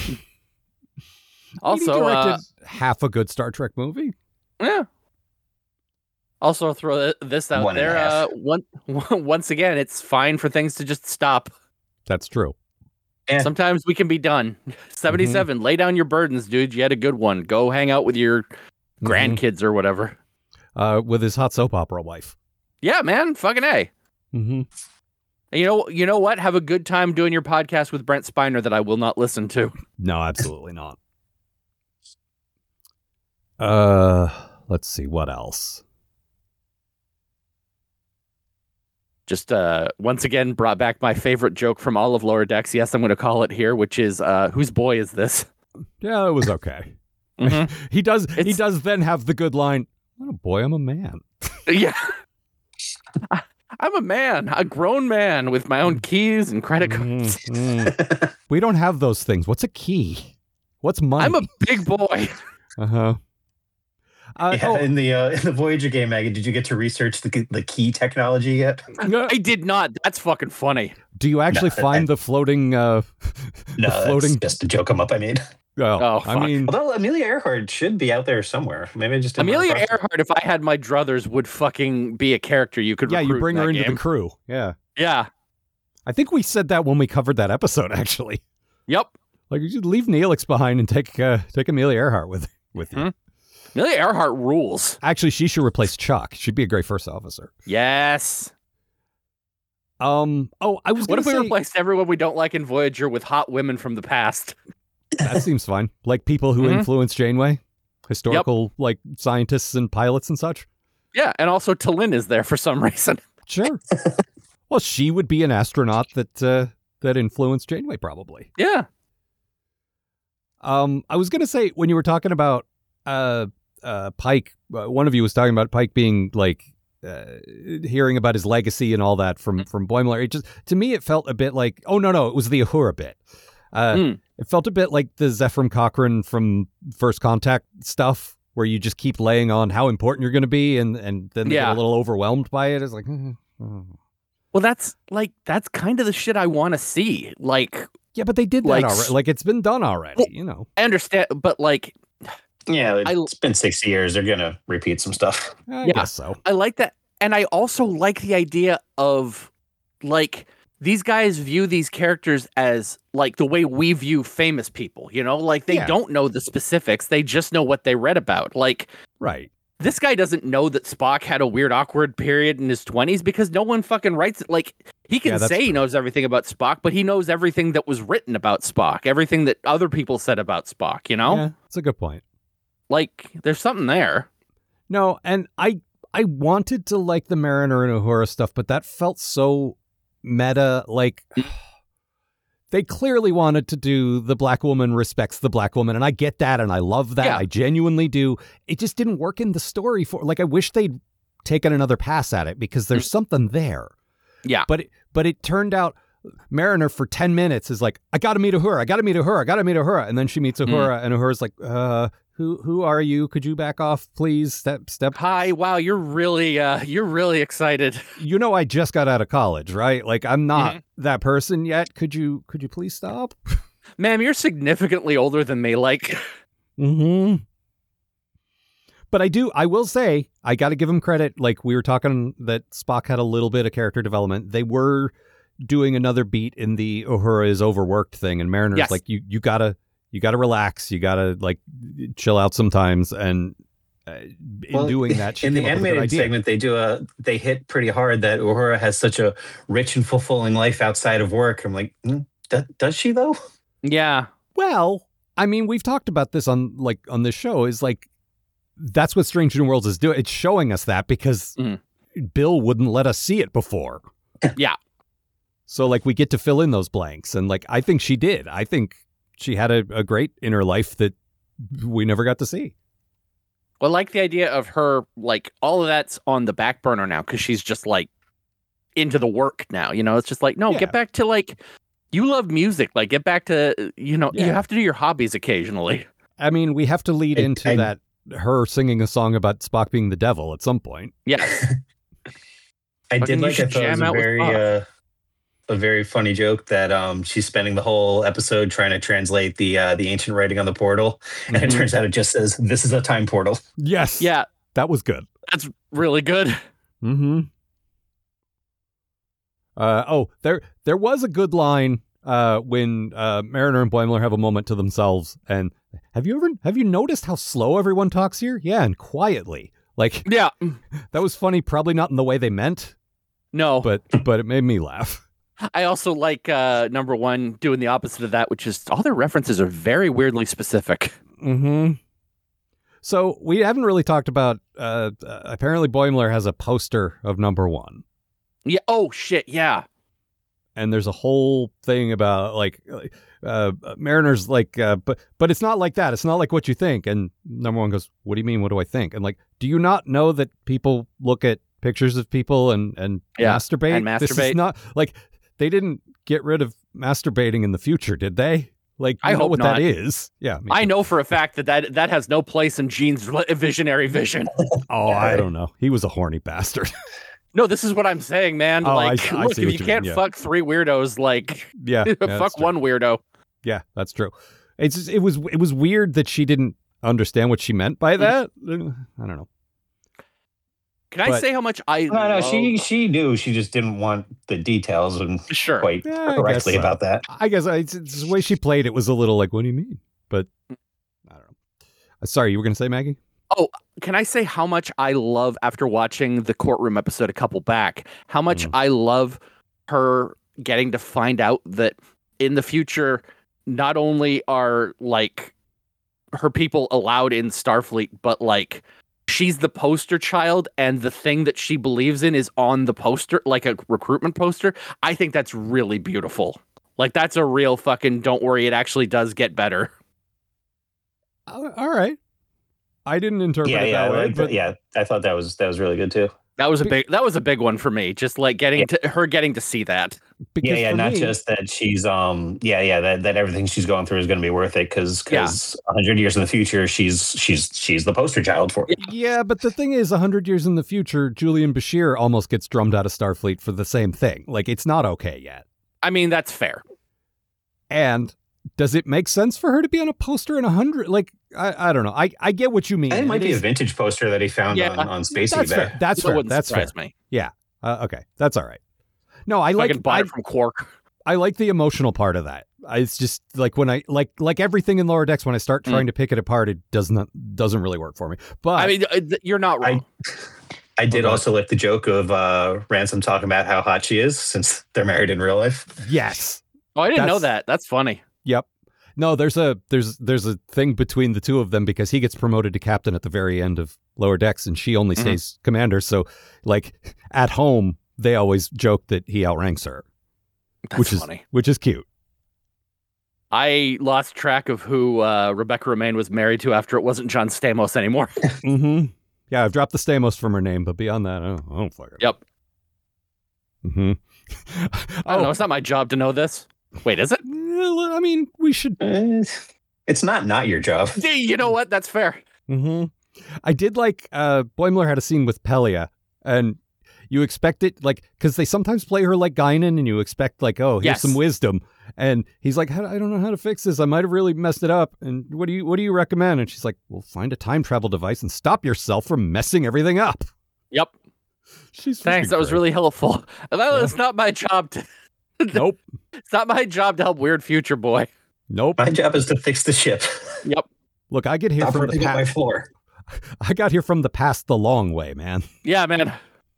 Speaker 4: Also,
Speaker 3: he directed
Speaker 4: uh,
Speaker 3: half a good Star Trek movie.
Speaker 4: yeah. Also, throw th- this out
Speaker 5: One and a
Speaker 4: there.
Speaker 5: half.
Speaker 4: Uh, one, once again, it's fine for things to just stop.
Speaker 3: That's true.
Speaker 5: Yeah.
Speaker 4: Sometimes we can be done. seventy-seven, lay down your burdens, dude. You had a good one. Go hang out with your
Speaker 3: Mm-hmm.
Speaker 4: grandkids or whatever.
Speaker 3: Uh, with his hot soap opera wife.
Speaker 4: Yeah, man. Fucking A.
Speaker 3: Mm-hmm.
Speaker 4: And you know, you know what? Have a good time doing your podcast with Brent Spiner that I will not listen to.
Speaker 3: No, absolutely not. Uh, let's see what else.
Speaker 4: just uh, once again brought back my favorite joke from all of Lower Decks. Yes, I'm going to call it here, which is, uh, whose boy is this?
Speaker 3: Yeah, it was okay.
Speaker 4: Mhm.
Speaker 3: he does. He
Speaker 4: It's-
Speaker 3: does then have the good line. Oh boy, I'm a man.
Speaker 4: Yeah. I- I'm a man, a grown man with my own keys and credit cards.
Speaker 3: Mm, mm. We don't have those things. What's a key? What's money?
Speaker 4: I'm a big boy.
Speaker 3: uh-huh. Uh,
Speaker 5: Yeah,
Speaker 3: oh,
Speaker 5: in the uh, in the Voyager game, Maggie, did you get to research the the key technology yet?
Speaker 3: no,
Speaker 4: I did not. That's fucking funny.
Speaker 3: do you actually
Speaker 5: No,
Speaker 3: find
Speaker 5: I-
Speaker 3: the floating? Uh,
Speaker 5: No,
Speaker 3: the floating.
Speaker 5: that's just a joke come up I made.
Speaker 3: Oh,
Speaker 4: Oh,
Speaker 3: I
Speaker 4: fuck.
Speaker 3: mean,
Speaker 5: Although Amelia Earhart should be out there somewhere. Maybe I just didn't
Speaker 4: Amelia
Speaker 5: run across her.
Speaker 4: Earhart, if I had my druthers, would fucking be a character you could
Speaker 3: yeah, you
Speaker 4: recruit
Speaker 3: bring
Speaker 4: in
Speaker 3: her
Speaker 4: that
Speaker 3: into
Speaker 4: game.
Speaker 3: the crew. Yeah,
Speaker 4: Yeah.
Speaker 3: I think we said that when we covered that episode. Actually,
Speaker 4: Yep.
Speaker 3: like you should leave Neelix behind and take uh, take Amelia Earhart with with you.
Speaker 4: Hmm. Amelia Earhart rules.
Speaker 3: Actually, she should replace Chuck. She'd be a great first officer.
Speaker 4: Yes.
Speaker 3: Um. Oh, I was.
Speaker 4: What
Speaker 3: gonna
Speaker 4: if we
Speaker 3: say,
Speaker 4: replaced everyone we don't like in Voyager with hot women from the past?
Speaker 3: That seems fine. Like people who
Speaker 4: Mhm.
Speaker 3: influenced Janeway, historical like scientists and pilots and such.
Speaker 4: Yeah, and also Talin is there for some reason.
Speaker 3: Sure. Well, she would be an astronaut that uh, that influenced Janeway, probably.
Speaker 4: Yeah.
Speaker 3: Um, I was gonna say when you were talking about uh, uh, Pike, uh, one of you was talking about Pike being like uh, hearing about his legacy and all that from from Boimler. It just to me it felt a bit like oh no no it was the Uhura bit. Uh,
Speaker 4: Mm.
Speaker 3: It felt a bit like the Zephyr Cochrane from First Contact stuff, where you just keep laying on how important you're going to be, and and then they get
Speaker 4: Yeah.
Speaker 3: a little overwhelmed by it. It's like. "Hmm, hmm."
Speaker 4: Well, that's like that's kind of the shit I want to see. Like,
Speaker 3: Yeah, but they did that
Speaker 4: Like,
Speaker 3: already. Like it's been done already,
Speaker 4: Well-
Speaker 3: you know.
Speaker 4: I understand, but like,
Speaker 5: Yeah,
Speaker 4: I-
Speaker 5: it's been sixty years. They're gonna repeat some stuff.
Speaker 3: I
Speaker 4: Yeah.
Speaker 3: guess so.
Speaker 4: I like that, and I also like the idea of like these guys view these characters as like the way we view famous people. You know, like they
Speaker 3: Yeah.
Speaker 4: don't know the specifics; they just know what they read about. Like.
Speaker 3: Right.
Speaker 4: This guy doesn't know that Spock had a weird, awkward period in his twenties because no one fucking writes it. Like, he can
Speaker 3: Yeah, that's
Speaker 4: say he
Speaker 3: true.
Speaker 4: knows everything about Spock, but he knows everything that was written about Spock, everything that other people said about Spock, you know?
Speaker 3: Yeah, that's a good point.
Speaker 4: Like, there's something there.
Speaker 3: No, and I I wanted to like the Mariner and Uhura stuff, but that felt so meta. Like they clearly wanted to do the black woman respects the black woman, and I get that, and I love that.
Speaker 4: Yeah.
Speaker 3: I genuinely do. It just didn't work in the story for. Like I wish they'd taken another pass at it because there's something there.
Speaker 4: Yeah.
Speaker 3: But it, but it turned out Mariner for ten minutes is like, I got to meet Uhura. I got to meet Uhura. I got to meet Uhura. And then she meets Uhura, and Uhura's like, uh, who who are you? Could you back off, please? Step step.
Speaker 4: Hi, wow, you're really, uh, you're really excited.
Speaker 3: You know, I just got out of college, right? Like, I'm not that person yet. Could you could you please stop?
Speaker 4: Ma'am, you're significantly older than me. Like,
Speaker 3: Mm-hmm. But I do, I will say, I got to give him credit. Like we were talking that Spock had a little bit of character development. They were doing another beat in the Uhura is overworked thing, and Mariner's
Speaker 4: Yes.
Speaker 3: like, you you gotta you gotta relax, you gotta like chill out sometimes. And uh, in
Speaker 5: Well,
Speaker 3: doing that, she
Speaker 5: in the
Speaker 3: came up with a good
Speaker 5: animated
Speaker 3: idea.
Speaker 5: segment, they do a they hit pretty hard that Uhura has such a rich and fulfilling life outside of work. I'm like, mm, do- does she though?
Speaker 4: yeah,
Speaker 3: Well, I mean, we've talked about this on like on this show. Is like that's what Strange New Worlds is doing. It's showing us that because
Speaker 4: Mhm.
Speaker 3: Bill wouldn't let us see it before.
Speaker 4: Yeah.
Speaker 3: So like we get to fill in those blanks, and like I think she did. I think she had a, a great inner life that we never got to see.
Speaker 4: Well, I like the idea of her, like, all of that's on the back burner now because she's just, like, into the work now. You know, it's just like, no,
Speaker 3: Yeah.
Speaker 4: get back to, like, you love music. Like, get back to, you know, you
Speaker 3: Yeah.
Speaker 4: have to do your hobbies occasionally.
Speaker 3: I mean, we have to lead
Speaker 5: I-
Speaker 3: into
Speaker 5: I-
Speaker 3: that her singing a song about Spock being the devil at some point.
Speaker 4: Yes.
Speaker 5: I
Speaker 4: Fucking
Speaker 5: did
Speaker 4: you
Speaker 5: like. I
Speaker 4: should
Speaker 5: thought it was
Speaker 4: jam
Speaker 5: a
Speaker 4: out with
Speaker 5: very
Speaker 4: Bob.
Speaker 5: uh, a very funny joke that um she's spending the whole episode trying to translate the uh, the ancient writing on the portal, and it
Speaker 3: Mhm.
Speaker 5: turns out it just says this is a time portal.
Speaker 3: Yes.
Speaker 4: Yeah,
Speaker 3: That was good.
Speaker 4: that's really good.
Speaker 3: Mm-hmm. Uh, oh, there there was a good line uh, when uh, Mariner and Boimler have a moment to themselves. And have you ever have you noticed how slow everyone talks here? Yeah, and quietly. Like
Speaker 4: Yeah.
Speaker 3: that was funny. Probably not in the way they meant,
Speaker 4: No,
Speaker 3: but but it made me laugh.
Speaker 4: I also like uh, number one doing the opposite of that, which is all their references are very weirdly specific.
Speaker 3: Mm-hmm. So we haven't really talked about. Uh, uh, apparently, Boimler has a poster of number one.
Speaker 4: Yeah. Oh shit. Yeah.
Speaker 3: And there's a whole thing about like uh, Mariner's like, uh, but but it's not like that. It's not like what you think. And number one goes, what do you mean? What do I think? And like, do you not know that people look at pictures of people and and
Speaker 4: Yeah,
Speaker 3: masturbate?
Speaker 4: and
Speaker 3: This
Speaker 4: masturbate.
Speaker 3: is not like they didn't get rid of masturbating in the future, did they? Like, you
Speaker 4: I
Speaker 3: know
Speaker 4: hope
Speaker 3: what
Speaker 4: not.
Speaker 3: that is. Yeah. me
Speaker 4: I
Speaker 3: too.
Speaker 4: know for a fact that that, that has no place in Gene's visionary vision.
Speaker 3: Oh, I don't know. He was a horny bastard.
Speaker 4: No, this is what I'm saying, man.
Speaker 3: Oh, I
Speaker 4: like,
Speaker 3: see- I
Speaker 4: look,
Speaker 3: see
Speaker 4: if
Speaker 3: what
Speaker 4: you
Speaker 3: you
Speaker 4: can't
Speaker 3: mean, yeah.
Speaker 4: fuck three weirdos, like,
Speaker 3: yeah. yeah, that's
Speaker 4: fuck
Speaker 3: true.
Speaker 4: one weirdo.
Speaker 3: Yeah, that's true. It's just, it was it was weird that she didn't understand what she meant by that. I don't know.
Speaker 4: Can I
Speaker 3: But-
Speaker 4: say how much I
Speaker 5: No, no,
Speaker 4: love-
Speaker 5: she she knew. She just didn't want the details and
Speaker 4: Sure.
Speaker 5: quite
Speaker 3: Yeah, I
Speaker 5: correctly
Speaker 3: guess so.
Speaker 5: about that.
Speaker 3: I guess I, it's, it's the way she played it was a little like, what do you mean? But I don't know. Uh, Sorry, you were going to say, Maggie?
Speaker 4: Can I say how much I love, after watching the courtroom episode a couple back, how much
Speaker 3: Mm.
Speaker 4: I love her getting to find out that in the future, not only are like her people allowed in Starfleet, but like she's the poster child and the thing that she believes in is on the poster, like a recruitment poster. I think that's really beautiful. Like that's a real fucking, don't worry, it actually does get better.
Speaker 3: Uh, all right. I didn't interpret
Speaker 5: Yeah,
Speaker 3: it
Speaker 5: yeah,
Speaker 3: that way,
Speaker 5: like,
Speaker 3: but
Speaker 5: yeah. I thought that was that was really good too.
Speaker 4: That was a
Speaker 3: Be-
Speaker 4: big, that was a big one for me. Just like getting to her getting to see that.
Speaker 3: because
Speaker 5: Yeah, yeah,
Speaker 3: for
Speaker 5: not
Speaker 3: me-
Speaker 5: just that she's um, yeah, yeah, that, that everything she's going through is going to be worth it because
Speaker 4: Yeah.
Speaker 5: because a hundred years in the future, she's she's she's the poster child for it.
Speaker 3: Yeah, but the thing is, a hundred years in the future, Julian Bashir almost gets drummed out of Starfleet for the same thing. Like, it's not okay yet.
Speaker 4: I mean, that's fair.
Speaker 3: And does it make sense for her to be on a poster in a hundred? Like, I, I don't know. I, I get what you mean.
Speaker 5: And it might be a
Speaker 3: is-
Speaker 5: vintage poster that he found
Speaker 4: Yeah.
Speaker 5: on, on Space
Speaker 3: That's
Speaker 5: eBay.
Speaker 3: fair. That's
Speaker 4: That
Speaker 3: fair.
Speaker 4: wouldn't
Speaker 3: That's fair.
Speaker 4: surprise me.
Speaker 3: Uh, okay, that's all right. No, I
Speaker 4: I
Speaker 3: like
Speaker 4: can buy
Speaker 3: I,
Speaker 4: it from Quark.
Speaker 3: I like the emotional part of that. I, it's just like when I like like everything in Lower Decks. When I start
Speaker 4: Mm.
Speaker 3: trying to pick it apart, it does not doesn't really work for me. But
Speaker 4: I mean, uh, th- you're not
Speaker 5: I-
Speaker 4: wrong.
Speaker 5: I did
Speaker 3: Okay.
Speaker 5: also like the joke of uh, Ransom talking about how hot she is since they're married in real life.
Speaker 3: yes,
Speaker 4: oh, I didn't know
Speaker 3: that's-
Speaker 4: that. That's funny.
Speaker 3: yep. No, there's a there's there's a thing between the two of them because he gets promoted to captain at the very end of Lower Decks, and she only
Speaker 4: Mhm.
Speaker 3: stays commander. So, like at home, they always joke that he outranks her,
Speaker 4: That's
Speaker 3: which is
Speaker 4: funny.
Speaker 3: which is cute.
Speaker 4: I lost track of who uh, Rebecca Romaine was married to after it wasn't John Stamos anymore.
Speaker 3: Mm-hmm. Yeah, I've dropped the Stamos from her name, but beyond that, I don't, I don't fucking.
Speaker 4: Yep.
Speaker 3: Mm-hmm.
Speaker 4: I don't know. It's not my job to know this. Wait, is it?
Speaker 3: Well, I mean, we should.
Speaker 5: Eh, It's not not your job.
Speaker 4: Yeah, you know what? That's fair.
Speaker 3: Mm-hmm. I did like uh, Boimler had a scene with Pelia, and you expect it like because they sometimes play her like Guinan, and you expect like, oh, here's
Speaker 4: Yes.
Speaker 3: some wisdom, and he's like, "How- I don't know how to fix this. I might have really messed it up. And what do you what do you recommend? And she's like, well, find a time travel device and stop yourself from messing everything up.
Speaker 4: Yep.
Speaker 3: She's
Speaker 4: Thanks.
Speaker 3: freaking
Speaker 4: That was
Speaker 3: great.
Speaker 4: really helpful. Well,
Speaker 3: Yeah.
Speaker 4: it's not my job to.
Speaker 3: nope,
Speaker 4: It's not my job to help Weird Future Boy.
Speaker 3: nope.
Speaker 5: My job is to fix the ship.
Speaker 4: Yep.
Speaker 3: Look, I get here
Speaker 5: Stop
Speaker 3: from the
Speaker 5: ripping up my
Speaker 3: past.
Speaker 5: floor.
Speaker 3: I got here from the past the long way, man.
Speaker 4: Yeah, man.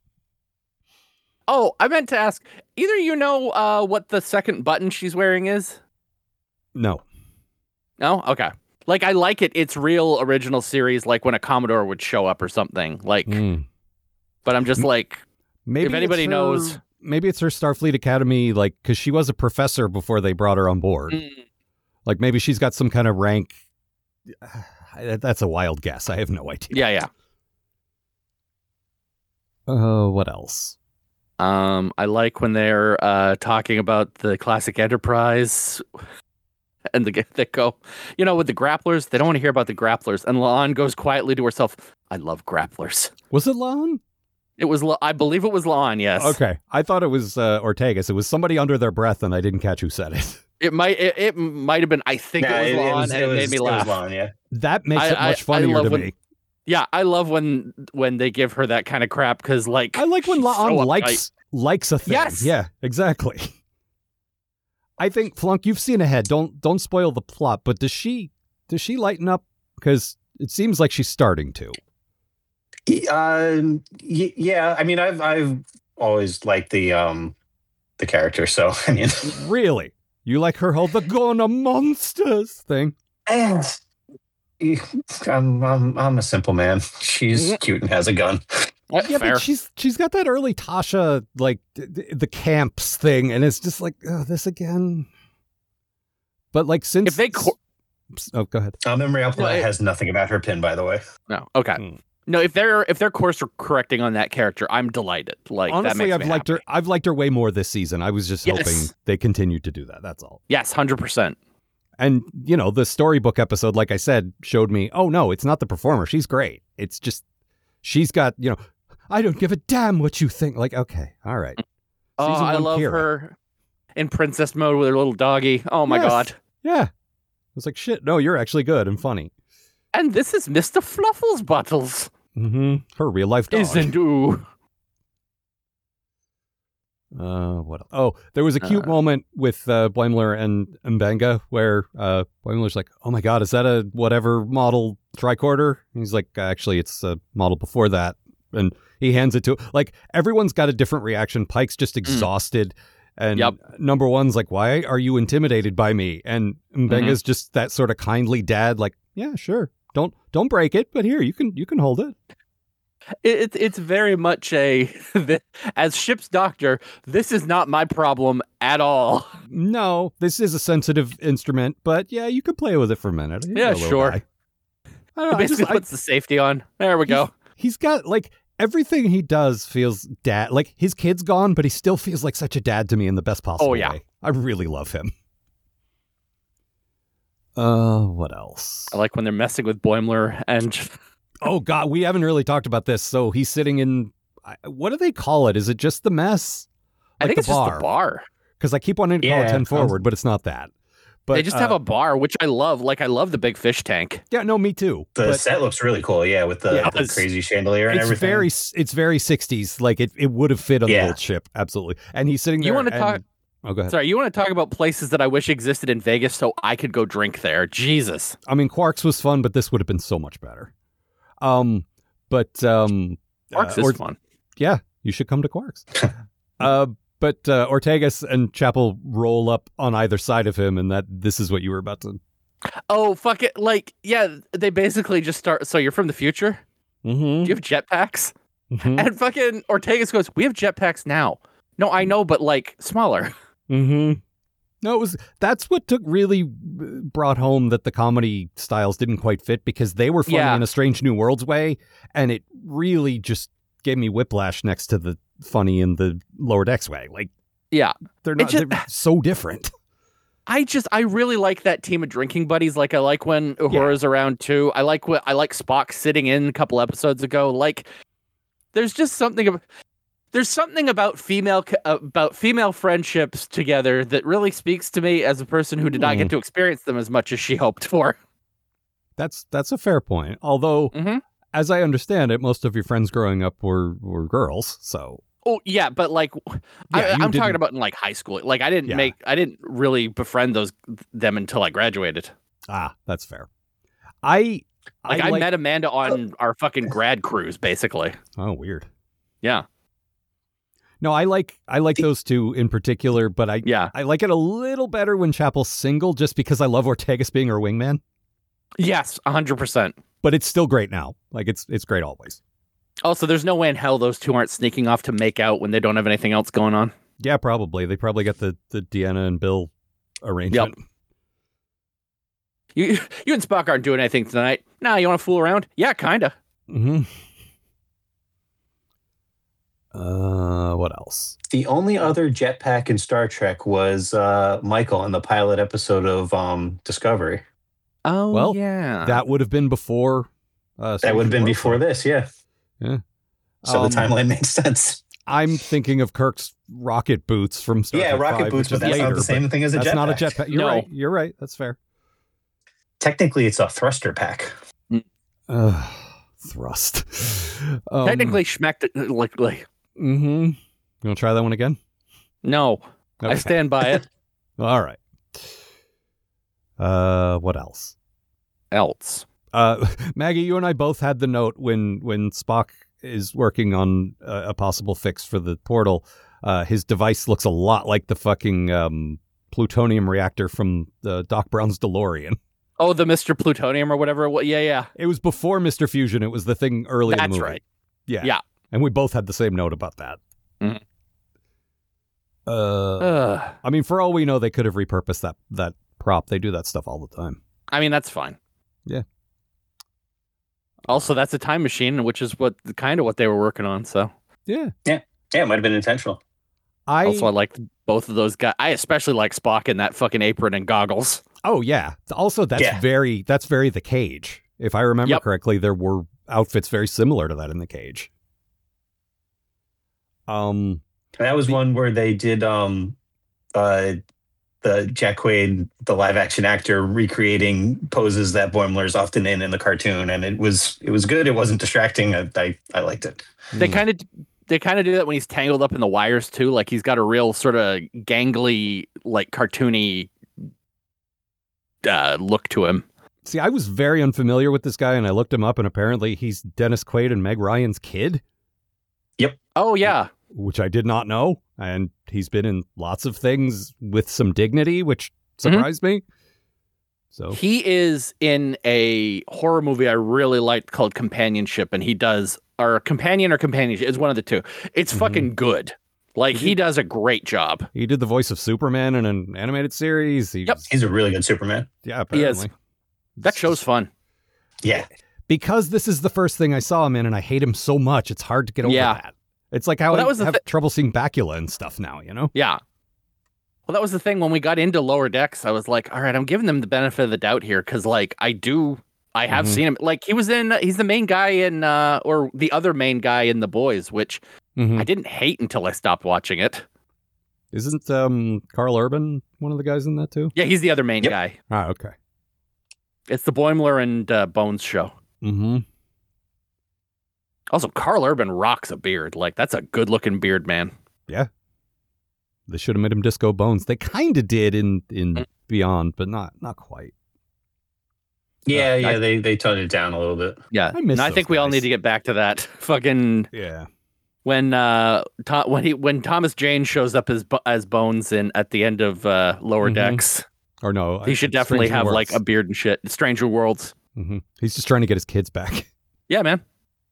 Speaker 4: Oh, I meant to ask. Either you know uh, what the second button she's wearing is?
Speaker 3: No.
Speaker 4: No? Okay. Like, I like it. It's real original series, like when a Commodore would show up or something. Like,
Speaker 3: Mm.
Speaker 4: but I'm just like,
Speaker 3: Maybe
Speaker 4: If anybody
Speaker 3: it's her-
Speaker 4: knows-
Speaker 3: maybe it's her Starfleet Academy, like because she was a professor before they brought her on board.
Speaker 4: mm,
Speaker 3: Like maybe she's got some kind of rank. That's a wild guess. I have no idea.
Speaker 4: yeah, yeah.
Speaker 3: Uh, what else?
Speaker 4: Um, I like when they're uh, talking about the classic Enterprise, and the, they go, you know, with the grapplers, they don't want to hear about the grapplers. And La'an goes quietly to herself, "I love grapplers."
Speaker 3: Was it Lon?
Speaker 4: It was, La- I believe it was La'an. Yes.
Speaker 3: Okay, I thought it was uh, Ortegas. It was somebody under their breath, and I didn't catch who said it.
Speaker 4: It might, it, it might have been. I think
Speaker 5: Nah,
Speaker 4: it was La'an, and it,
Speaker 5: was-
Speaker 4: made me
Speaker 5: it was
Speaker 4: laugh.
Speaker 5: Lon, yeah.
Speaker 3: That makes
Speaker 4: I-
Speaker 3: it much
Speaker 4: I- I
Speaker 3: funnier
Speaker 4: love
Speaker 3: to
Speaker 4: when-
Speaker 3: me.
Speaker 4: Yeah, I love when when they give her that kind of crap because, like,
Speaker 3: I like when
Speaker 4: she's
Speaker 3: Lon
Speaker 4: so uptight.
Speaker 3: likes likes a thing.
Speaker 4: Yes.
Speaker 3: Yeah, exactly. I think Flunk, you've seen ahead. Don't don't spoil the plot. But does she does she lighten up? Because it seems like she's starting to.
Speaker 5: Um, y- yeah, I mean, I've I've always liked the um the character, so I mean,
Speaker 3: Really, you like her whole "the gonna monsters" thing?
Speaker 5: and I'm I'm I'm a simple man. She's
Speaker 4: Mhm.
Speaker 5: cute and has a gun.
Speaker 4: Uh,
Speaker 3: Yeah,
Speaker 4: fair.
Speaker 3: but she's she's got that early Tasha, like the, the camps thing, and it's just like, oh, this again. But like since
Speaker 4: If they co-
Speaker 3: oh, go ahead.
Speaker 5: Uh, Memory Alpha
Speaker 4: No, it-
Speaker 5: has nothing about her pin, by the way.
Speaker 4: No. Okay.
Speaker 3: Hmm.
Speaker 4: No, if they're if they're course correcting on that character, I'm delighted. Like that
Speaker 3: Honestly,
Speaker 4: makes
Speaker 3: I've
Speaker 4: me
Speaker 3: liked
Speaker 4: happy.
Speaker 3: her. I've liked her way more this season. I was just
Speaker 4: Yes.
Speaker 3: hoping they continued to do that. That's all.
Speaker 4: Yes, hundred percent.
Speaker 3: And you know, the storybook episode, like I said, showed me. Oh no, it's not the performer. She's great. It's just she's got. You know, I don't give a damn what you think. Like, okay, all right.
Speaker 4: Oh,
Speaker 3: Season
Speaker 4: I
Speaker 3: one
Speaker 4: love
Speaker 3: Kira.
Speaker 4: her in princess mode with her little doggy. Oh my
Speaker 3: Yes.
Speaker 4: god.
Speaker 3: Yeah, I was like, shit. No, you're actually good and funny.
Speaker 4: And this is Mister Fluffles Bottles.
Speaker 3: Mm-hmm. Her real life dog.
Speaker 4: Isn't ooh.
Speaker 3: Uh, what? Else? Oh, there was a cute
Speaker 4: Uh.
Speaker 3: moment with uh, Boimler and Mbenga where uh, Boimler's like, "Oh my god, is that a whatever model tricorder?" And he's like, "Actually, it's a model before that." And he hands it to like everyone's got a different reaction. Pike's just exhausted, and
Speaker 4: Yep.
Speaker 3: number one's like, "Why are you intimidated by me?" And Mbenga's just that sort of kindly dad, like, "Yeah, sure, don't don't break it, but here you can you can hold it."
Speaker 4: It, it's it's very much a as ship's doctor. This is not my problem at all.
Speaker 3: No, this is a sensitive instrument, but yeah, you could play with it for a minute. He's
Speaker 4: Yeah,
Speaker 3: a little
Speaker 4: sure.
Speaker 3: guy. I don't
Speaker 4: It
Speaker 3: know, I
Speaker 4: basically
Speaker 3: just- I-
Speaker 4: puts the safety on. There we go.
Speaker 3: he's got like everything he does feels dad. Like his kid's gone, but he still feels like such a dad to me in the best possible
Speaker 4: Oh, yeah.
Speaker 3: way. I really love him. Uh, what else?
Speaker 4: I like when they're messing with Boimler and
Speaker 3: Oh God, we haven't really talked about this. So he's sitting in. I- What do they call it? Is it just the mess?
Speaker 4: I
Speaker 3: Like
Speaker 4: think it's
Speaker 3: the
Speaker 4: just the bar.
Speaker 3: Because I keep wanting to call it
Speaker 5: Yeah,
Speaker 3: ten
Speaker 5: sounds-
Speaker 3: forward, but it's not that. But
Speaker 4: They just
Speaker 3: uh,
Speaker 4: have a bar, which I love. Like I love the big fish tank.
Speaker 3: yeah, no, me too.
Speaker 5: The
Speaker 3: but
Speaker 5: set looks really cool, yeah, with the,
Speaker 3: Yeah,
Speaker 5: the
Speaker 3: it's-
Speaker 5: crazy chandelier and
Speaker 3: it's
Speaker 5: everything.
Speaker 3: very, it's very sixties. Like it, it would have fit on
Speaker 5: Yeah.
Speaker 3: the old ship, absolutely. And he's sitting there.
Speaker 4: You wanna
Speaker 3: and-
Speaker 4: talk-
Speaker 3: Oh, go ahead.
Speaker 4: Sorry, you want to talk about places that I wish existed in Vegas so I could go drink there? Jesus.
Speaker 3: I mean, Quarks was fun, but this would have been so much better. Um, but um,
Speaker 4: Parks
Speaker 3: uh,
Speaker 4: is
Speaker 3: Or-
Speaker 4: fun.
Speaker 3: yeah, you should come to Quarks. uh, but uh, Ortegas and Chapel roll up on either side of him, and that this is what you were about to.
Speaker 4: Oh, fuck it. Like, yeah, they basically just start. So you're from the future?
Speaker 3: Mm-hmm.
Speaker 4: Do you have jetpacks?
Speaker 3: Mm-hmm.
Speaker 4: And fucking Ortegas goes, we have jetpacks now. No, I know, but like smaller.
Speaker 3: Mm-hmm. No, it was that's what took really brought home that the comedy styles didn't quite fit because they were funny
Speaker 4: Yeah.
Speaker 3: in a Strange New Worlds way, and it really just gave me whiplash next to the funny in the Lower Decks way. Like,
Speaker 4: Yeah.
Speaker 3: they're not
Speaker 4: just-
Speaker 3: they're so different.
Speaker 4: I just I really like that team of drinking buddies. Like I like when Uhura's around too. I like what I like Spock sitting in a couple episodes ago. Like there's just something about there's something about female co- about female friendships together that really speaks to me as a person who did not
Speaker 3: Hmm.
Speaker 4: get to experience them as much as she hoped for.
Speaker 3: That's that's a fair point. Although,
Speaker 4: Mhm.
Speaker 3: as I understand it, most of your friends growing up were were girls. So
Speaker 4: Oh yeah, but like
Speaker 3: Yeah,
Speaker 4: I,
Speaker 3: you
Speaker 4: I'm talking
Speaker 3: didn't-
Speaker 4: about in like high school. Like I didn't
Speaker 3: Yeah.
Speaker 4: make I didn't really befriend those them until I graduated.
Speaker 3: ah, that's fair. I
Speaker 4: Like I, met Amanda on our fucking grad cruise, basically.
Speaker 3: Oh, weird.
Speaker 4: Yeah,
Speaker 3: No, I like I like those two in particular, but I
Speaker 4: yeah,
Speaker 3: I like it a little better when Chapel's single, just because I love Ortegas being her wingman.
Speaker 4: yes, a hundred percent.
Speaker 3: But it's still great now. Like it's it's great always.
Speaker 4: Also, there's no way in hell those two aren't sneaking off to make out when they don't have anything else going on.
Speaker 3: Yeah, probably. They probably got the the Deanna and Bill arrangement.
Speaker 4: You you and Spock aren't doing anything tonight. Nah, you want to fool around? Yeah, kinda.
Speaker 3: Mm-hmm. Uh, what else?
Speaker 5: The only other jetpack in Star Trek was uh, Michael in the pilot episode of um, Discovery.
Speaker 4: Oh,
Speaker 3: Well,
Speaker 4: yeah.
Speaker 3: That would have been before. Uh,
Speaker 5: That would have been
Speaker 3: Strange New
Speaker 5: before
Speaker 3: Worlds.
Speaker 5: this, yeah.
Speaker 3: Yeah.
Speaker 5: So
Speaker 3: Um,
Speaker 5: the timeline makes sense.
Speaker 3: I'm thinking of Kirk's rocket boots from Star
Speaker 5: Yeah,
Speaker 3: Trek
Speaker 5: rocket
Speaker 3: five,
Speaker 5: boots,
Speaker 3: which
Speaker 5: but
Speaker 3: is
Speaker 5: that's
Speaker 3: later,
Speaker 5: not the same
Speaker 3: but
Speaker 5: thing as a
Speaker 3: That's
Speaker 5: jetpack.
Speaker 3: not a jetpack. You're
Speaker 4: No.
Speaker 3: right. You're right. That's fair.
Speaker 5: Technically, it's a thruster pack.
Speaker 3: Uh, thrust. Um,
Speaker 4: Technically, schmecked it like, like
Speaker 3: Mm-hmm. You want to try that one again?
Speaker 4: no. I
Speaker 3: Okay.
Speaker 4: stand by it.
Speaker 3: All right. Uh, what else?
Speaker 4: Else.
Speaker 3: Uh, Maggie, you and I both had the note when when Spock is working on a, a possible fix for the portal. Uh, his device looks a lot like the fucking um, plutonium reactor from the Doc Brown's DeLorean.
Speaker 4: Oh, the Mister Plutonium or whatever. What? Yeah, yeah.
Speaker 3: It was before Mister Fusion. It was the thing early in the
Speaker 4: That's
Speaker 3: movie.
Speaker 4: right.
Speaker 3: Yeah.
Speaker 4: Yeah.
Speaker 3: And we both had the same note about that.
Speaker 4: Mhm.
Speaker 3: Uh,
Speaker 4: Ugh.
Speaker 3: I mean, for all we know, they could have repurposed that that prop. They do that stuff all the time.
Speaker 4: I mean, that's fine.
Speaker 3: Yeah.
Speaker 4: Also, that's a time machine, which is what kind of what they were working on. So,
Speaker 3: Yeah.
Speaker 5: Yeah, it might have been intentional.
Speaker 3: I
Speaker 4: also, I like both of those guys. I especially like Spock in that fucking apron and goggles.
Speaker 3: oh yeah. Also, that's
Speaker 5: Yeah.
Speaker 3: very that's very The Cage. If I remember
Speaker 4: Yep.
Speaker 3: correctly, there were outfits very similar to that in The Cage. Um.
Speaker 5: And that was
Speaker 3: The-
Speaker 5: one where they did um, uh, the Jack Quaid, the live action actor, recreating poses that Boimler's often in in the cartoon, and it was it was good. It wasn't distracting. I I, I liked it.
Speaker 4: They
Speaker 3: hmm.
Speaker 4: kind of they kind of do that when he's tangled up in the wires too. Like he's got a real sort of gangly, like cartoony uh, look to him.
Speaker 3: See, I was very unfamiliar with this guy, and I looked him up, and apparently he's Dennis Quaid and Meg Ryan's kid,
Speaker 4: Oh yeah,
Speaker 3: which I did not know. And he's been in lots of things with some dignity, which surprised me. So
Speaker 4: he is in a horror movie I really liked called Companionship, and he does or Companion or Companionship. It's one of the two. It's
Speaker 3: Mhm.
Speaker 4: fucking good. Like
Speaker 3: Is
Speaker 4: he
Speaker 3: he-
Speaker 4: does a great job.
Speaker 3: he did the voice of Superman in an animated series. He's,
Speaker 4: Yep.
Speaker 5: He's a really good Superman.
Speaker 3: Yeah,
Speaker 4: He is.
Speaker 3: apparently.
Speaker 4: That show's fun.
Speaker 5: Yeah,
Speaker 3: Because this is the first thing I saw him in, and I hate him so much, it's hard to get over
Speaker 4: Yeah.
Speaker 3: that. It's like how
Speaker 4: Well, that
Speaker 3: I
Speaker 4: was the
Speaker 3: have
Speaker 4: thi-
Speaker 3: trouble seeing Bakula and stuff now, you know?
Speaker 4: Yeah. Well, that was the thing when we got into Lower Decks. I was like, all right, I'm giving them the benefit of the doubt here because, like, I do, I have
Speaker 3: Mhm.
Speaker 4: seen him. Like, he was in, he's the main guy in, uh, or the other main guy in The Boys, which
Speaker 3: Mhm.
Speaker 4: I didn't hate until I stopped watching it.
Speaker 3: Isn't um, Carl Urban one of the guys in that too?
Speaker 4: Yeah, he's the other main
Speaker 5: Yep.
Speaker 4: guy.
Speaker 3: Ah, okay.
Speaker 4: It's the Boimler and uh, Bones show.
Speaker 3: Mm-hmm.
Speaker 4: Also, Carl Urban rocks a beard. Like, that's a good looking beard, man.
Speaker 3: They should have made him Disco Bones. They kind of did in in
Speaker 4: Mm.
Speaker 3: Beyond, but not not quite.
Speaker 5: yeah,
Speaker 3: Uh,
Speaker 5: yeah.
Speaker 3: I-
Speaker 5: they they toned it down a little bit.
Speaker 4: Yeah.
Speaker 3: I miss
Speaker 4: And I
Speaker 3: those
Speaker 4: think we all
Speaker 3: guys.
Speaker 4: need to get back to that. Fucking
Speaker 3: Yeah.
Speaker 4: when uh Tom, when he when Thomas Jane shows up as Bo- as Bones in at the end of uh, Lower
Speaker 3: Mhm.
Speaker 4: Decks,
Speaker 3: Or no,
Speaker 4: he
Speaker 3: I-
Speaker 4: should definitely
Speaker 3: Stranger
Speaker 4: have like
Speaker 3: Worlds.
Speaker 4: a beard and shit. Stranger Worlds.
Speaker 3: Mm-hmm. He's just trying to get his kids back.
Speaker 4: Yeah, man.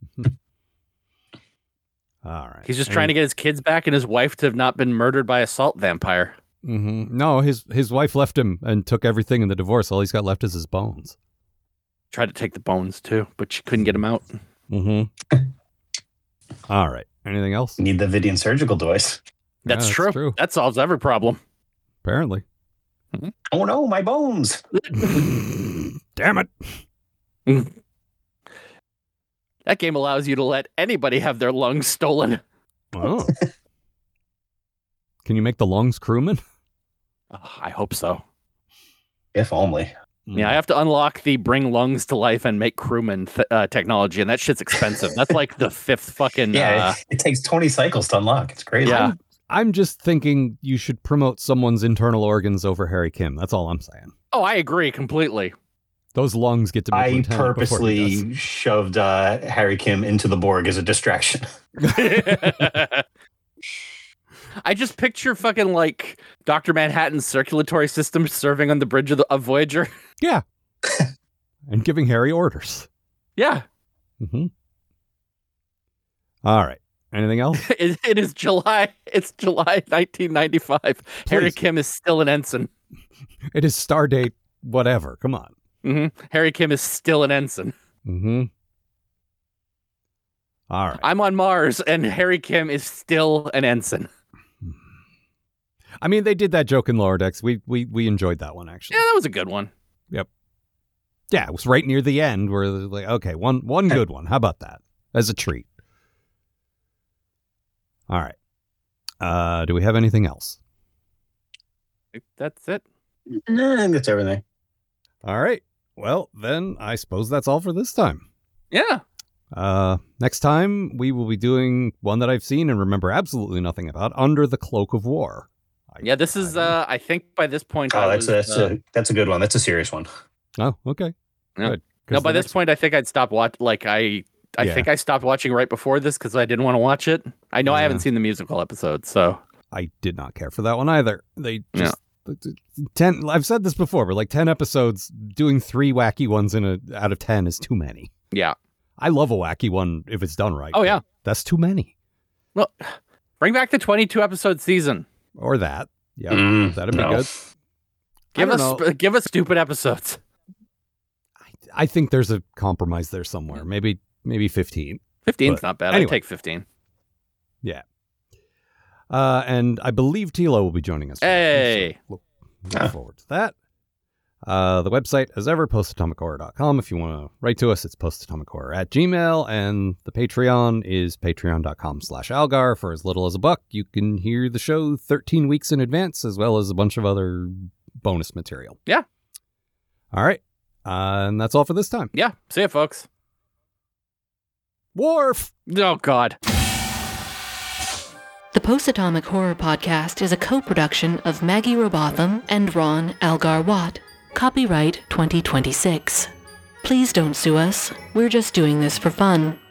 Speaker 3: All right.
Speaker 4: He's just trying to get his kids back and his wife to have not been murdered by a salt vampire.
Speaker 3: Mm-hmm. No, his his wife left him and took everything in the divorce. All he's got left is his bones.
Speaker 4: Tried to take the bones too, but she couldn't get him out.
Speaker 3: Mm-hmm. All right. Anything else?
Speaker 5: Need the Vidian surgical device.
Speaker 4: That's,
Speaker 3: Yeah,
Speaker 4: true.
Speaker 3: true.
Speaker 4: That solves every problem.
Speaker 3: Apparently.
Speaker 5: Oh no, my bones!
Speaker 3: Damn it.
Speaker 4: That game allows you to let anybody have their lungs stolen.
Speaker 3: Oh. Can you make the lungs crewman?
Speaker 4: Oh, I hope so.
Speaker 5: If only.
Speaker 4: Yeah, I have to unlock the bring lungs to life and make crewman th- uh, technology, and that shit's expensive. That's like the fifth fucking.
Speaker 5: Yeah,
Speaker 4: Uh,
Speaker 5: it, it takes twenty cycles to unlock. It's crazy.
Speaker 4: Yeah.
Speaker 3: I'm, I'm just thinking you should promote someone's internal organs over Harry Kim. That's all I'm saying.
Speaker 4: oh, I agree completely.
Speaker 3: Those lungs get to be
Speaker 5: I
Speaker 3: Lieutenant before he does.
Speaker 5: purposely shoved uh, Harry Kim into the Borg as a distraction.
Speaker 4: I just picture fucking like Doctor Manhattan's circulatory system serving on the bridge of, the, of Voyager.
Speaker 3: Yeah. And giving Harry orders.
Speaker 4: Yeah,
Speaker 3: Mm-hmm. All right. Anything else?
Speaker 4: it, it is July. It's July nineteen ninety-five. Harry
Speaker 3: Please.
Speaker 4: Kim is still an ensign.
Speaker 3: It is Stardate whatever. Come on.
Speaker 4: hmm Harry Kim is still an ensign.
Speaker 3: Mm-hmm. All right.
Speaker 4: I'm on Mars, and Harry Kim is still an ensign.
Speaker 3: I mean, they did that joke in Lower Decks. We we we enjoyed that one, actually.
Speaker 4: Yeah, that was a good one.
Speaker 3: Yeah, it was right near the end where they're like, okay, one one good one. How about that? As a treat. All right. Uh, do we have anything else?
Speaker 4: That's it.
Speaker 5: Nah, that's everything.
Speaker 3: All right. Well, then I suppose that's all for this time.
Speaker 4: Yeah.
Speaker 3: Uh, next time we will be doing one that I've seen and remember absolutely nothing about, Under the Cloak of War. I-
Speaker 4: Yeah, this is, uh, I think by this point, I
Speaker 5: Oh, that's
Speaker 4: was,
Speaker 5: that's
Speaker 4: uh,
Speaker 5: a that's a good one. That's a serious one.
Speaker 3: Oh, okay.
Speaker 4: Yeah.
Speaker 3: Good. 'Cause
Speaker 4: no, by
Speaker 3: the
Speaker 4: this
Speaker 3: next-
Speaker 4: point, I think I'd stop watch. Like, I, I
Speaker 3: Yeah.
Speaker 4: think I stopped watching right before this because I didn't want to watch it. I know I
Speaker 3: Yeah.
Speaker 4: haven't seen the musical episode, so
Speaker 3: I did not care for that one either. They just ten. I've said this before, but like ten episodes, doing three wacky ones in a out of ten is too many.
Speaker 4: yeah.
Speaker 3: I love a wacky one if it's done right.
Speaker 4: Oh, yeah.
Speaker 3: That's too many.
Speaker 4: Well, bring back the twenty-two episode season.
Speaker 3: Or that. Yeah,
Speaker 5: Mm,
Speaker 3: that'd be
Speaker 5: no.
Speaker 3: good.
Speaker 4: Give
Speaker 3: I
Speaker 4: us
Speaker 3: don't know.
Speaker 4: sp- give us stupid episodes.
Speaker 3: I think there's a compromise there somewhere. Maybe maybe fifteen.
Speaker 4: fifteen's
Speaker 3: But
Speaker 4: not bad.
Speaker 3: anyway.
Speaker 4: I'd take fifteen.
Speaker 3: Yeah. Uh, and I believe Tilo will be joining us. for that,
Speaker 4: Hey.
Speaker 3: so look, look
Speaker 5: Ah.
Speaker 3: forward to that. Uh, the website, as ever, post atomic horror dot com. If you want to write to us, it's postatomichorror at gmail. And the Patreon is patreon dot com slash Algar. For as little as a buck, you can hear the show thirteen weeks in advance, as well as a bunch of other bonus material.
Speaker 4: Yeah.
Speaker 3: All right. Uh, and that's all for this time.
Speaker 4: Yeah. See ya, folks.
Speaker 3: Worf!
Speaker 4: Oh, God.
Speaker 2: The Post-Atomic Horror Podcast is a co-production of Maggie Robotham and Ron Algar Watt. Copyright twenty twenty-six. Please don't sue us. We're just doing this for fun.